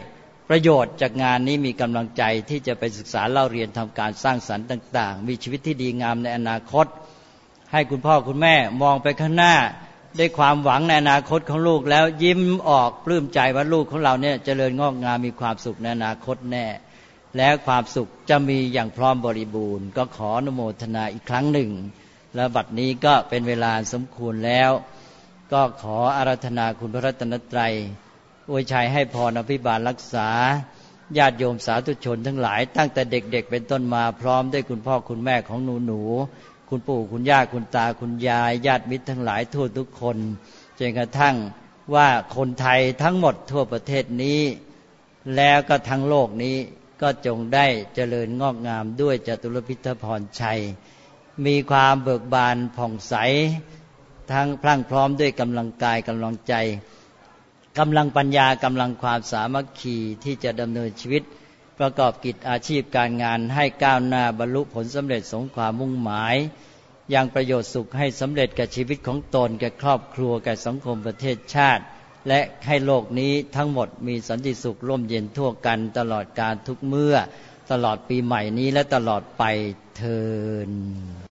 ประโยชน์จากงานนี้มีกำลังใจที่จะไปศึกษาเล่าเรียนทำการสร้างสรรค์ต่างๆมีชีวิตที่ดีงามในอนาคตให้คุณพ่อคุณแม่มองไปข้างหน้าด้วยความหวังในอนาคตของลูกแล้วยิ้มออกปลื้มใจว่าลูกของเราเนี่ยเจริญงอกงามมีความสุขในอนาคตแน่และความสุขจะมีอย่างพร้อมบริบูรณ์ก็ขออนุโมทนาอีกครั้งหนึ่งและบัดนี้ก็เป็นเวลาสมควรแล้วก็ขออาราธนาคุณพระรัตนตรัยอวยชัยให้พรอภิบาลรักษาญาติโยมสาธุชนทั้งหลายตั้งแต่เด็กๆเป็นต้นมาพร้อมด้วยคุณพ่อคุณแม่ของหนูๆคุณปู่คุณย่าคุณตาคุณยายญาติมิตรทั้งหลายทั่วทุกคนจนกระทั่งว่าคนไทยทั้งหมดทั่วประเทศนี้แล้วก็ทั้งโลกนี้ก็จงได้เจริญงอกงามด้วยจตุรพิทพรชัยมีความเบิกบานผ่องใสทั้งพรั่งพร้อมด้วยกำลังกายกำลังใจกำลังปัญญากำลังความสามัคคีที่จะดำเนินชีวิตประกอบกิจอาชีพการงานให้ก้าวหน้าบรรลุผลสำเร็จสมความมุ่งหมายยังประโยชน์สุขให้สำเร็จแก่ชีวิตของตนแก่ครอบครัวแก่สังคมประเทศชาติและให้โลกนี้ทั้งหมดมีสันติสุขร่มเย็นทั่วกันตลอดกาลทุกเมื่อตลอดปีใหม่นี้และตลอดไปเทอญ